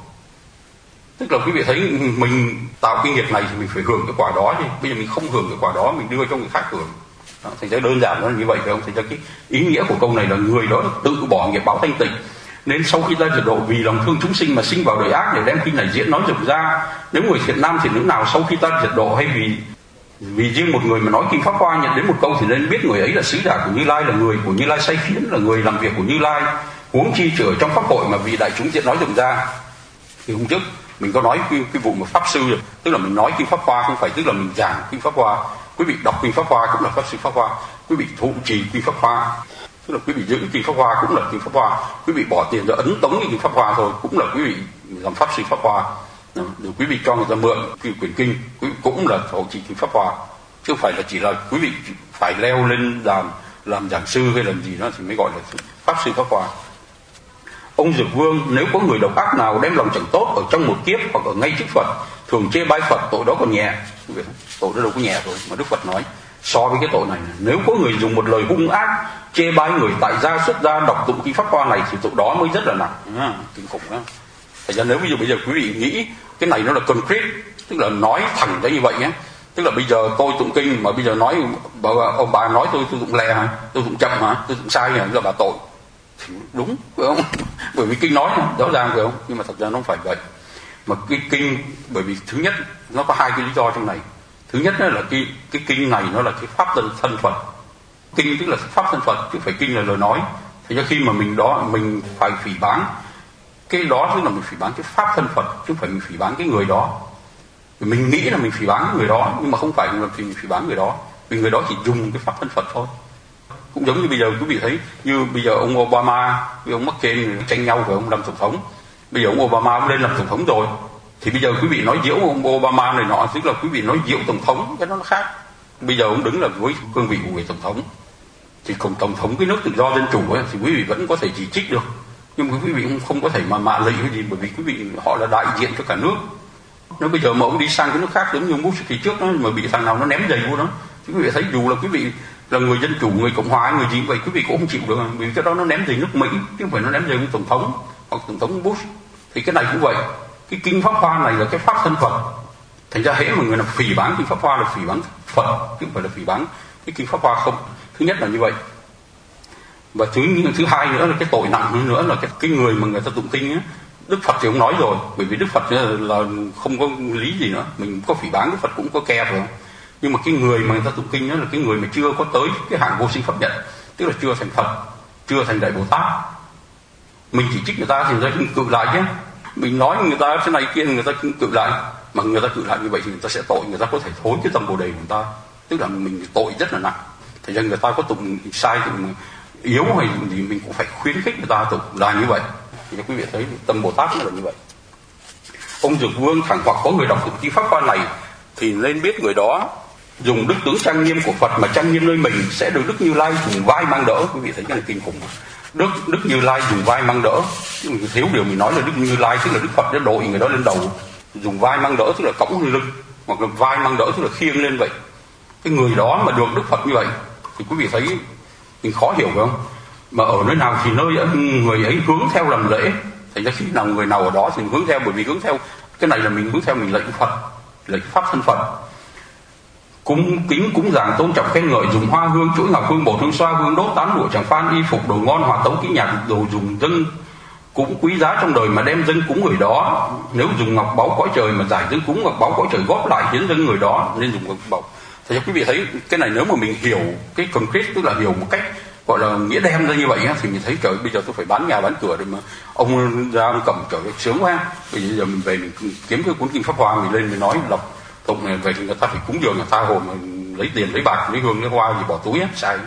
Speaker 1: Tức là quý vị thấy mình tạo cái nghiệp này thì mình phải hưởng cái quả đó chứ. Bây giờ mình không hưởng cái quả đó, mình đưa cho người khác hưởng. Đó, thành ra đơn giản nó là như vậy phải không? Thành ra cái ý nghĩa của câu này là người đó tự bỏ nghiệp báo thanh tịnh, nên sau khi ra diệt độ vì lòng thương chúng sinh mà sinh vào đời ác để đem kinh này diễn nói rộng ra. Nếu người thiện nam thiện nữ nào sau khi ta diệt độ hay vì vì riêng một người mà nói kinh pháp hoa nhận đến một câu thì nên biết người ấy là sứ giả của Như Lai, là người của Như Lai sai khiến, là người làm việc của Như Lai. Huống chi trở trong pháp hội mà vì đại chúng diễn nói rộng ra. Thì hôm trước mình có nói cái, cái vụ mà pháp sư rồi, tức là mình nói kinh pháp hoa không phải tức là mình giảng kinh pháp hoa. Quý vị đọc kinh pháp hoa cũng là pháp sư pháp hoa, quý vị thụ trì kinh pháp hoa, tức là quý vị giữ kinh pháp hoa cũng là kinh pháp hoa, quý vị bỏ tiền ra ấn tống kinh pháp hoa thôi cũng là quý vị làm pháp sư pháp hoa. Rồi quý vị cho người ta mượn cái quyển kinh quý vị cũng là thọ trì kinh pháp hoa, chứ không phải là chỉ là quý vị phải leo lên làm làm giảng sư hay làm gì đó thì mới gọi là pháp sư pháp hoa. Ông Dực Vương nếu có người độc ác nào đem lòng chẳng tốt ở trong một kiếp hoặc ở ngay trước Phật thường chê bai Phật, tội đó còn nhẹ. Tội đó đâu có nhẹ rồi mà Đức Phật nói so với cái tội này, nếu có người dùng một lời hung ác chê bai người tại gia xuất gia đọc tụng kinh pháp hoa này thì tội đó mới rất là nặng, à, kinh khủng đó. Thành ra nếu ví dụ bây giờ quý vị nghĩ cái này nó là concrete, tức là nói thẳng ra như vậy nhé, tức là bây giờ tôi tụng kinh mà bây giờ nói bà, ông bà nói tôi tôi tụng lè hả, tôi tụng chậm hả, tôi tụng sai hả, là bà tội thì đúng phải không? Bởi vì kinh nói rõ ràng phải không? Nhưng mà thật ra nó không phải vậy. Mà cái kinh, bởi vì thứ nhất nó có hai cái lý do trong này. Thứ nhất là cái cái kinh này nó là cái pháp thân thân Phật. Kinh tức là pháp thân Phật, chứ phải kinh là lời nói. Thì cho khi mà mình đó mình phải phỉ báng cái đó, tức là mình phỉ báng cái pháp thân Phật, chứ không phải mình phỉ báng cái người đó. Mình nghĩ là mình phỉ báng người đó, nhưng mà không phải là mình phỉ báng người đó, vì người đó chỉ dùng cái pháp thân Phật thôi. Cũng giống như bây giờ quý vị thấy, như bây giờ ông Obama với ông McCain tranh nhau với ông làm tổng thống. Bây giờ ông Obama ông lên làm tổng thống rồi, thì bây giờ quý vị nói diễu ông Obama này nọ, tức là quý vị nói diễu tổng thống, cái đó nó khác. Bây giờ ông đứng là với cương vị của người tổng thống, thì cùng tổng thống cái nước tự do dân chủ ấy, thì quý vị vẫn có thể chỉ trích được, nhưng mà quý vị cũng không có thể mà mạ lị cái gì, bởi vì quý vị họ là đại diện cho cả nước. Nếu bây giờ mà ông đi sang cái nước khác giống như ông Bush kỳ trước đó, mà bị thằng nào nó ném giày vô đó, thì quý vị thấy dù là quý vị là người dân chủ, người cộng hòa, người gì vậy, quý vị cũng không chịu được, vì cái đó nó ném giày nước Mỹ, chứ không phải nó ném giày ông tổng thống hoặc tổng thống Bush. Thì cái này cũng vậy, cái kinh Pháp Hoa này là cái pháp thân Phật. Thành ra hễ mà người nào phỉ báng kinh Pháp Hoa là phỉ báng Phật, chứ không phải là phỉ báng cái kinh Pháp Hoa không. Thứ nhất là như vậy. Và thứ thứ hai nữa là cái tội nặng hơn nữa là cái cái người mà người ta tụng kinh á, Đức Phật thì ông nói rồi, bởi vì Đức Phật là không có lý gì nữa, mình có phỉ báng Đức Phật cũng có ke phải không? Nhưng mà cái người mà người ta tụng kinh đó là cái người mà chưa có tới cái hạng vô sinh pháp nhận, tức là chưa thành Phật, chưa thành Đại Bồ Tát. Mình chỉ trích người ta thì người ta cũng cự lại chứ, mình nói người ta thế này kia người ta cũng cự lại, mà người ta cự lại như vậy thì người ta sẽ tội, người ta có thể thối cái tâm bồ đề của người ta, tức là mình tội rất là nặng. Thành ra người ta có tụng sai tụng yếu hay gì mình cũng phải khuyến khích người ta tụng là như vậy. Thì quý vị thấy tâm Bồ Tát nó là như vậy. Ông Dược Vương thẳng hoặc có người đọc tụng kinh Pháp Hoa này thì nên biết người đó dùng đức tướng trang nghiêm của Phật mà trang nghiêm nơi mình sẽ được Đức Như Lai dùng vai mang đỡ. Quý vị thấy cái này kinh khủng. Đức Đức Như Lai dùng vai mang đỡ. Chứ mình thiếu điều mình nói là Đức Như Lai tức là Đức Phật đã đội người đó lên đầu, dùng vai mang đỡ tức là cõng lên lưng, hoặc là vai mang đỡ tức là khiêng lên vậy. Cái người đó mà được Đức Phật như vậy thì quý vị thấy mình khó hiểu phải không? Mà ở nơi nào thì nơi ấy, người ấy hướng theo làm lễ. Thành ra khi nào người nào ở đó thì mình hướng theo, bởi vì hướng theo cái này là mình hướng theo mình lệnh Phật, lệnh pháp thân Phật. Cúng kính cúng dường tôn trọng khen ngợi, dùng hoa hương chuỗi ngọc hương bột hương xoa hương đốt tán lụa tràng phan y phục đồ ngon hòa tấu kỹ nhạc đồ dùng dâng cũng quý giá trong đời mà đem dâng cúng người đó. Nếu dùng ngọc báu cõi trời mà giải dâng cúng ngọc báu cõi trời góp lại hiến dâng người đó nên dùng ngọc báu. Thì quý vị thấy cái này nếu mà mình hiểu cái concrete, tức là hiểu một cách gọi là nghĩa đem ra như vậy thì mình thấy trời bây giờ tôi phải bán nhà bán cửa để mà ông ra ông cầm trời sướng quá. Bây giờ mình về mình kiếm cái cuốn kinh Pháp Hoa mình lên mình nói đọc tụng này về thì người ta phải cúng dường người ta hồi mà lấy tiền lấy bạc lấy hương lấy hoa gì bỏ túi á, sai.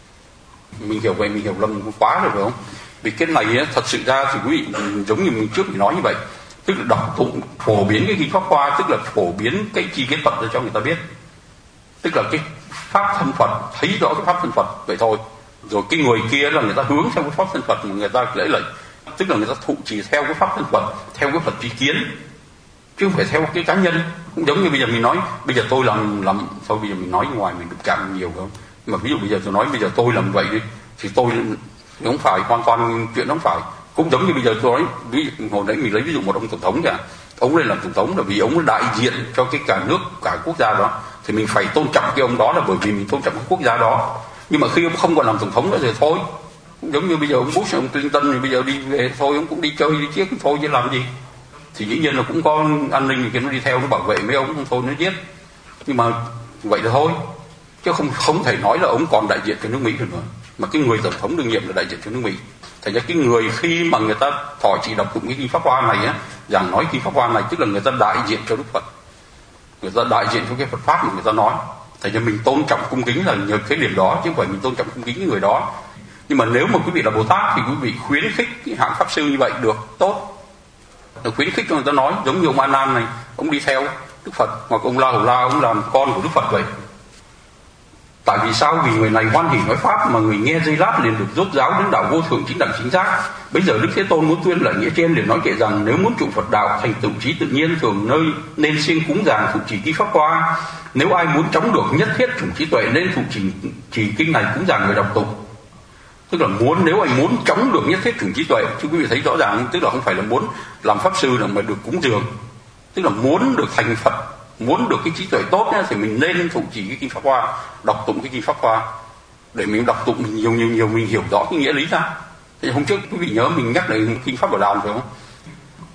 Speaker 1: Mình hiểu vậy mình hiểu lầm quá rồi phải không? Vì cái này á, thật sự ra thì quý vị giống như mình trước mình nói như vậy, tức là đọc tụng phổ biến cái kinh Pháp Hoa, tức là phổ biến cái chi kiến Phật ra cho người ta biết, tức là cái pháp thân Phật, thấy rõ cái pháp thân Phật vậy thôi. Rồi cái người kia là người ta hướng theo cái pháp thân Phật mà người ta lễ lệnh, tức là người ta thụ trì theo cái pháp thân Phật, theo cái Phật tri kiến, chứ không phải theo cái cá nhân. Cũng giống như bây giờ mình nói bây giờ tôi làm làm thôi bây giờ mình nói ngoài mình đụng chạm nhiều không, mà ví dụ bây giờ tôi nói bây giờ tôi làm vậy đi thì tôi không phải hoàn toàn chuyện không phải. Cũng giống như bây giờ tôi nói ví dụ, hồi nãy mình lấy ví dụ một ông tổng thống cả, ông lên làm tổng thống là vì ông đại diện cho cái cả nước cả quốc gia đó, thì mình phải tôn trọng cái ông đó là bởi vì mình tôn trọng cái quốc gia đó. Nhưng mà khi ông không còn làm tổng thống nữa thì thôi. Cũng giống như bây giờ ông Bush, ông Clinton thì bây giờ đi về thôi, ông cũng đi chơi đi chiếc thôi chứ làm gì. Thì dĩ nhiên là cũng có an ninh thì nó đi theo nó bảo vệ mấy ông, không thôi nó giết. Nhưng mà vậy là thôi, chứ không không thể nói là ông còn đại diện cho nước Mỹ được nữa. Mà cái người tổng thống đương nhiệm là đại diện cho nước Mỹ. Thành ra cái người khi mà người ta thọ trì đọc tụng cái kinh Pháp Hoa này á, giảng nói kinh Pháp Hoa này tức là người ta đại diện cho Đức Phật, người ta đại diện cho cái Phật pháp mà người ta nói. Thành ra mình tôn trọng cung kính là nhờ cái điểm đó, chứ không phải mình tôn trọng cung kính cái người đó. Nhưng mà nếu mà quý vị là Bồ Tát thì quý vị khuyến khích cái hạng pháp sư như vậy được tốt, được khuyến khích cho người ta nói. Giống như ông A Nan này, ông đi theo Đức Phật, hoặc ông La Hầu La ông làm con của Đức Phật vậy. Tại vì sao? Vì người này hoan hỉ nói pháp mà người nghe dây lát liền được rốt ráo đến đạo vô thượng chính đẳng chính giác. Bây giờ Đức Thế Tôn muốn tuyên lại nghĩa trên, liền nói kệ rằng nếu muốn trụ Phật đạo thành tựu trí tự nhiên thường nơi nên siêng cúng dường thụ trì kinh Pháp Hoa. Nếu ai muốn chống được nhất thiết chủng trí tuệ nên thụ trì trì kinh này cúng dường người đọc tụng. Tức là muốn, nếu anh muốn chống được nhất thiết chủng trí tuệ, chứ quý vị thấy rõ ràng, tức là không phải là muốn làm pháp sư là mà được cúng dường, tức là muốn được thành Phật, muốn được cái trí tuệ tốt nhá, thì mình nên thụ trì cái kinh Pháp Hoa, đọc tụng cái kinh Pháp Hoa để mình đọc tụng mình nhiều nhiều nhiều mình hiểu rõ cái nghĩa lý ra. Thì hôm trước quý vị nhớ mình nhắc lại kinh Pháp Bảo Đàn phải không?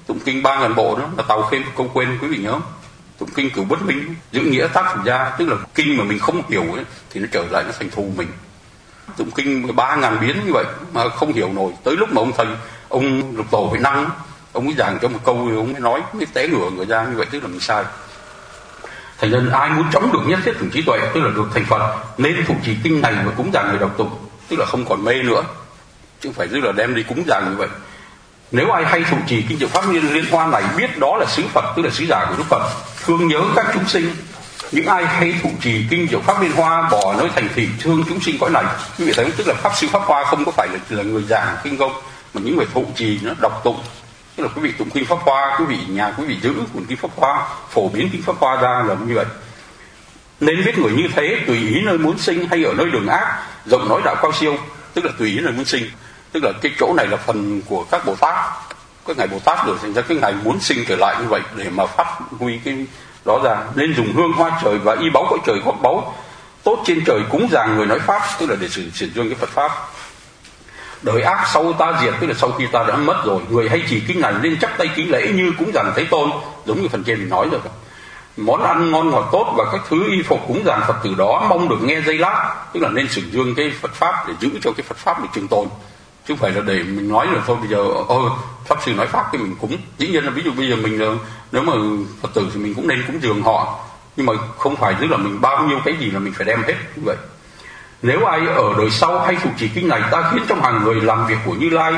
Speaker 1: Tụng kinh ba ngàn bộ đó là tàu khêm câu quên, quý vị nhớ. Tụng kinh Cửu Bất Minh giữ nghĩa tác phẩm gia, tức là kinh mà mình không hiểu ấy, thì nó trở lại nó thành thù mình. Tụng kinh ba ngàn biến như vậy mà không hiểu nổi, tới lúc mà ông thầy ông Lục Tổ phải năng, ông ấy giảng cho một câu thì ông mới nói mới té ngửa người ra như vậy, tức là mình sai. Thành nên ai muốn chống được nhất thiếtถึงtrí tuệ, tức là được thành Phật, nên thụ trì kinh này và cúng dường người đọc tụng, tức là không còn mê nữa, chứ không phải tức là đem đi cúng dường như vậy. Nếu ai hay thụ trì kinh Diệu Pháp Liên Hoa này, biết đó là sứ Phật, tức là sứ giả của Đức Phật, thương nhớ các chúng sinh. Những ai hay thụ trì kinh Diệu Pháp Liên Hoa, bỏ nơi thành thị, thương chúng sinh cõi này, quý vị thấy, tức là pháp sư Pháp Hoa không có phải là, là người giảng kinh công, mà những người thụ trì nó đọc tụng. Tức là quý vị tụng kinh Pháp Hoa, quý vị nhà quý vị giữ cuốn kinh Pháp Hoa, phổ biến kinh Pháp Hoa ra là như vậy. Nên biết người như thế tùy ý nơi muốn sinh hay ở nơi đường ác, rộng nói đạo cao siêu, tức là tùy ý nơi muốn sinh. Tức là cái chỗ này là phần của các Bồ Tát, các ngài Bồ Tát được thành ra cái ngài muốn sinh trở lại như vậy để mà phát huy cái đó ra. Nên dùng hương hoa trời và y báu cõi trời gót báu tốt trên trời cúng dường người nói pháp, tức là để sử sử dụng cái Phật pháp. Đời ác sau ta diệt, tức là sau khi ta đã mất rồi, người hay trì kinh này nên chắp tay kính lễ như cúng dường Thế Tôn, giống như phần trên mình nói rồi. Món ăn ngon ngọt tốt và các thứ y phục cúng dường Phật, từ đó mong được nghe giây lát, tức là nên sử dụng cái Phật pháp để giữ cho cái Phật pháp được trường tồn, chứ không phải là để mình nói là thôi bây giờ ôi pháp sư nói pháp cái mình cúng. Dĩ nhiên là ví dụ bây giờ mình nếu mà Phật tử thì mình cũng nên cúng dường họ, nhưng mà không phải tức là mình bao nhiêu cái gì là mình phải đem hết như vậy. Nếu ai ở đời sau hay thụ trì kinh này, ta khiến trong hàng người làm việc của Như Lai,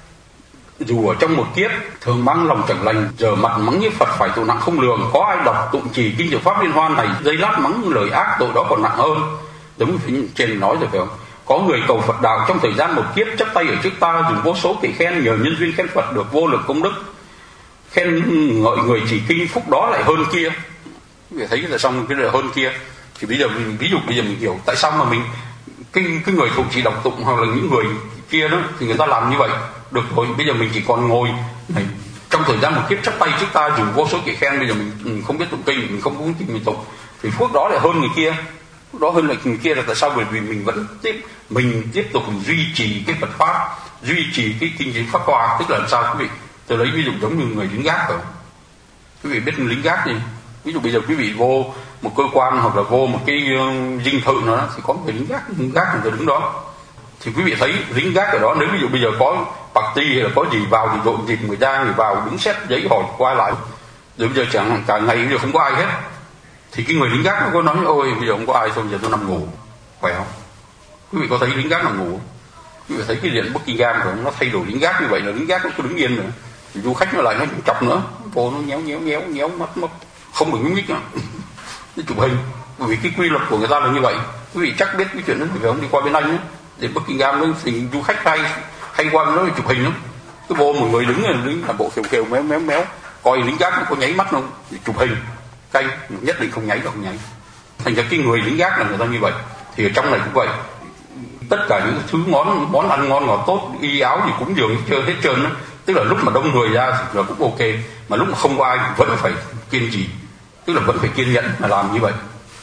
Speaker 1: dù ở trong một kiếp thường mang lòng chẳng lành, giờ mặt mắng như Phật phải tội nặng không lường. Có ai đọc tụng trì kinh Diệu Pháp Liên Hoa này, giây lát mắng lời ác, tội đó còn nặng hơn. Giống như trên nói rồi phải không? Có người cầu Phật đạo trong thời gian một kiếp, chắp tay ở trước ta, dùng vô số kệ khen, nhờ nhân duyên khen Phật được vô lượng công đức, khen ngợi người trì kinh, phúc đó lại hơn kia. Để thấy là xong cái là hơn kia. Thì bây giờ mình, ví dụ bây giờ mình hiểu tại sao mà mình cái, cái người thụ trì đọc tụng hoặc là những người kia đó thì người ta làm như vậy được rồi. Bây giờ mình chỉ còn ngồi này, trong thời gian một kiếp chắp tay trước ta dùng vô số kệ khen, bây giờ mình, mình không biết tụng kinh, mình không có kinh mình tụng, thì phước đó lại hơn người kia. Phước đó hơn là người kia là tại sao? Bởi vì mình vẫn tiếp mình tiếp tục mình duy trì cái Phật pháp, duy trì cái kinh điển Pháp Hoa. Tức là làm sao quý vị? Tôi lấy ví dụ giống như người lính gác rồi. Quý vị biết lính gác gì? Ví dụ bây giờ quý vị vô một cơ quan hoặc là vô một cái uh, dinh thự nữa thì có người lính gác, lính gác người ta đứng đó. Thì quý vị thấy lính gác ở đó, nếu ví dụ bây giờ có party hay là có gì vào thì dội dịp người ta người vào đứng xét giấy hỏi qua lại. Rồi bây giờ chẳng hạn cả ngày bây giờ không có ai hết, thì cái người lính gác nó có nói ôi bây giờ không có ai thôi, bây giờ tôi nằm ngủ, khỏe không? Quý vị có thấy lính gác nằm ngủ? Quý vị thấy cái điện Buckingham rồi nó thay đổi lính gác như vậy là lính gác nó cứ đứng yên nữa, thì du khách nó lại nó chọc nữa, vô nó nhéo nhéo nhéo nhéo mắt mắt không được nhúc nhích nữa. Nó chụp hình, bởi vì cái quy luật của người ta là như vậy. Quý vị chắc biết cái chuyện đó, phải không? Đi qua bên Anh ấy, để Buckingham nó thì du khách hay hay qua nó chụp hình lắm. Cái vô một người đứng đứng làm bộ khều khều méo méo méo, coi lính gác nó có nháy mắt không, để chụp hình canh nhất định không nháy đâu, không nháy. Thành ra cái người lính gác là người ta như vậy. Thì ở trong này cũng vậy, tất cả những thứ món món ăn ngon ngọt tốt, y áo gì cũng dường chơi hết trơn đó. Tức là lúc mà đông người ra thì là cũng ok, mà lúc mà không có ai vẫn phải kiên trì, tức là vẫn phải kiên nhẫn mà làm như vậy.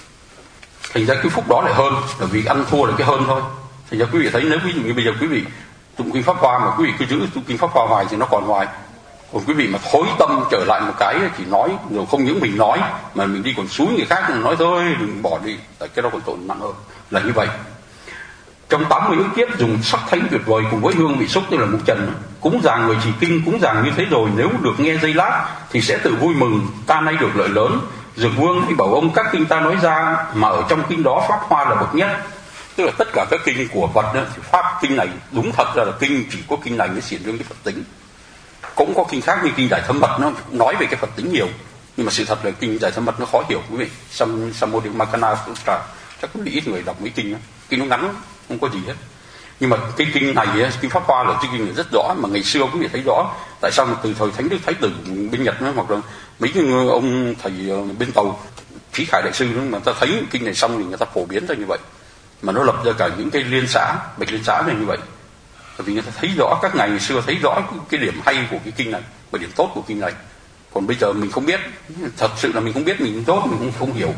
Speaker 1: Thành ra cái phúc đó lại hơn, là vì ăn thua là cái hơn thôi. Thành ra quý vị thấy, nếu ví dụ như bây giờ quý vị tụng kinh Pháp Hoa mà quý vị cứ giữ tụng kinh Pháp Hoa hoài thì nó còn hoài. Còn quý vị mà thối tâm trở lại một cái chỉ nói, rồi không những mình nói mà mình đi còn xúi người khác nói thôi đừng bỏ đi, tại cái đó còn tội nặng hơn, là như vậy. Trong tám mươi ức kiếp dùng sắc thánh tuyệt vời cùng với hương vị xúc, tức là mục trần, cúng dường người trì kinh, cúng dường như thế rồi nếu được nghe giây lát thì sẽ tự vui mừng, ta nay được lợi lớn. Dược Vương hay bảo ông các kinh ta nói ra mà ở trong kinh đó Pháp Hoa là bậc nhất. Tức là tất cả các kinh của Phật đó, thì Pháp kinh này đúng thật ra là kinh chỉ có kinh này mới xiển dương cái Phật tính. Cũng có kinh khác như kinh Đại Thâm Mật nó nói về cái Phật tính nhiều, nhưng mà sự thật là kinh Đại Thâm Mật nó khó hiểu quý vị. Sam Samodipakkhana Sutra chắc quý vị ít người đọc mấy kinh đó. Kinh nó ngắn không có gì hết. Nhưng mà cái kinh này, kinh Pháp Hoa là cái kinh này rất rõ, mà ngày xưa quý vị thấy rõ. Tại sao mà từ thời Thánh Đức Thái Tử bên Nhật đó, hoặc là mấy cái ông thầy bên Tàu Trí Khải Đại Sư đó, mà ta thấy kinh này xong thì người ta phổ biến ra như vậy, mà nó lập ra cả những cái liên xã, bạch liên xã này như vậy. Bởi vì người ta thấy rõ, các ngày ngày xưa thấy rõ cái điểm hay của cái kinh này và điểm tốt của kinh này. Còn bây giờ mình không biết, thật sự là mình không biết, mình tốt mình không, không hiểu.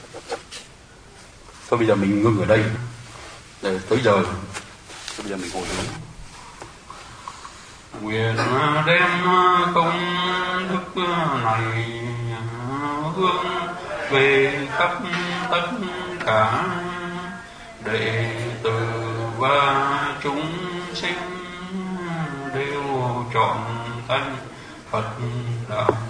Speaker 1: Thôi bây giờ mình ngưng ở đây, để tới giờ. Thôi bây giờ mình ngồi xuống. Nguyện đem công đức này hướng về khắp tất cả đệ tử và chúng sinh đều trọn thanh Phật đạo.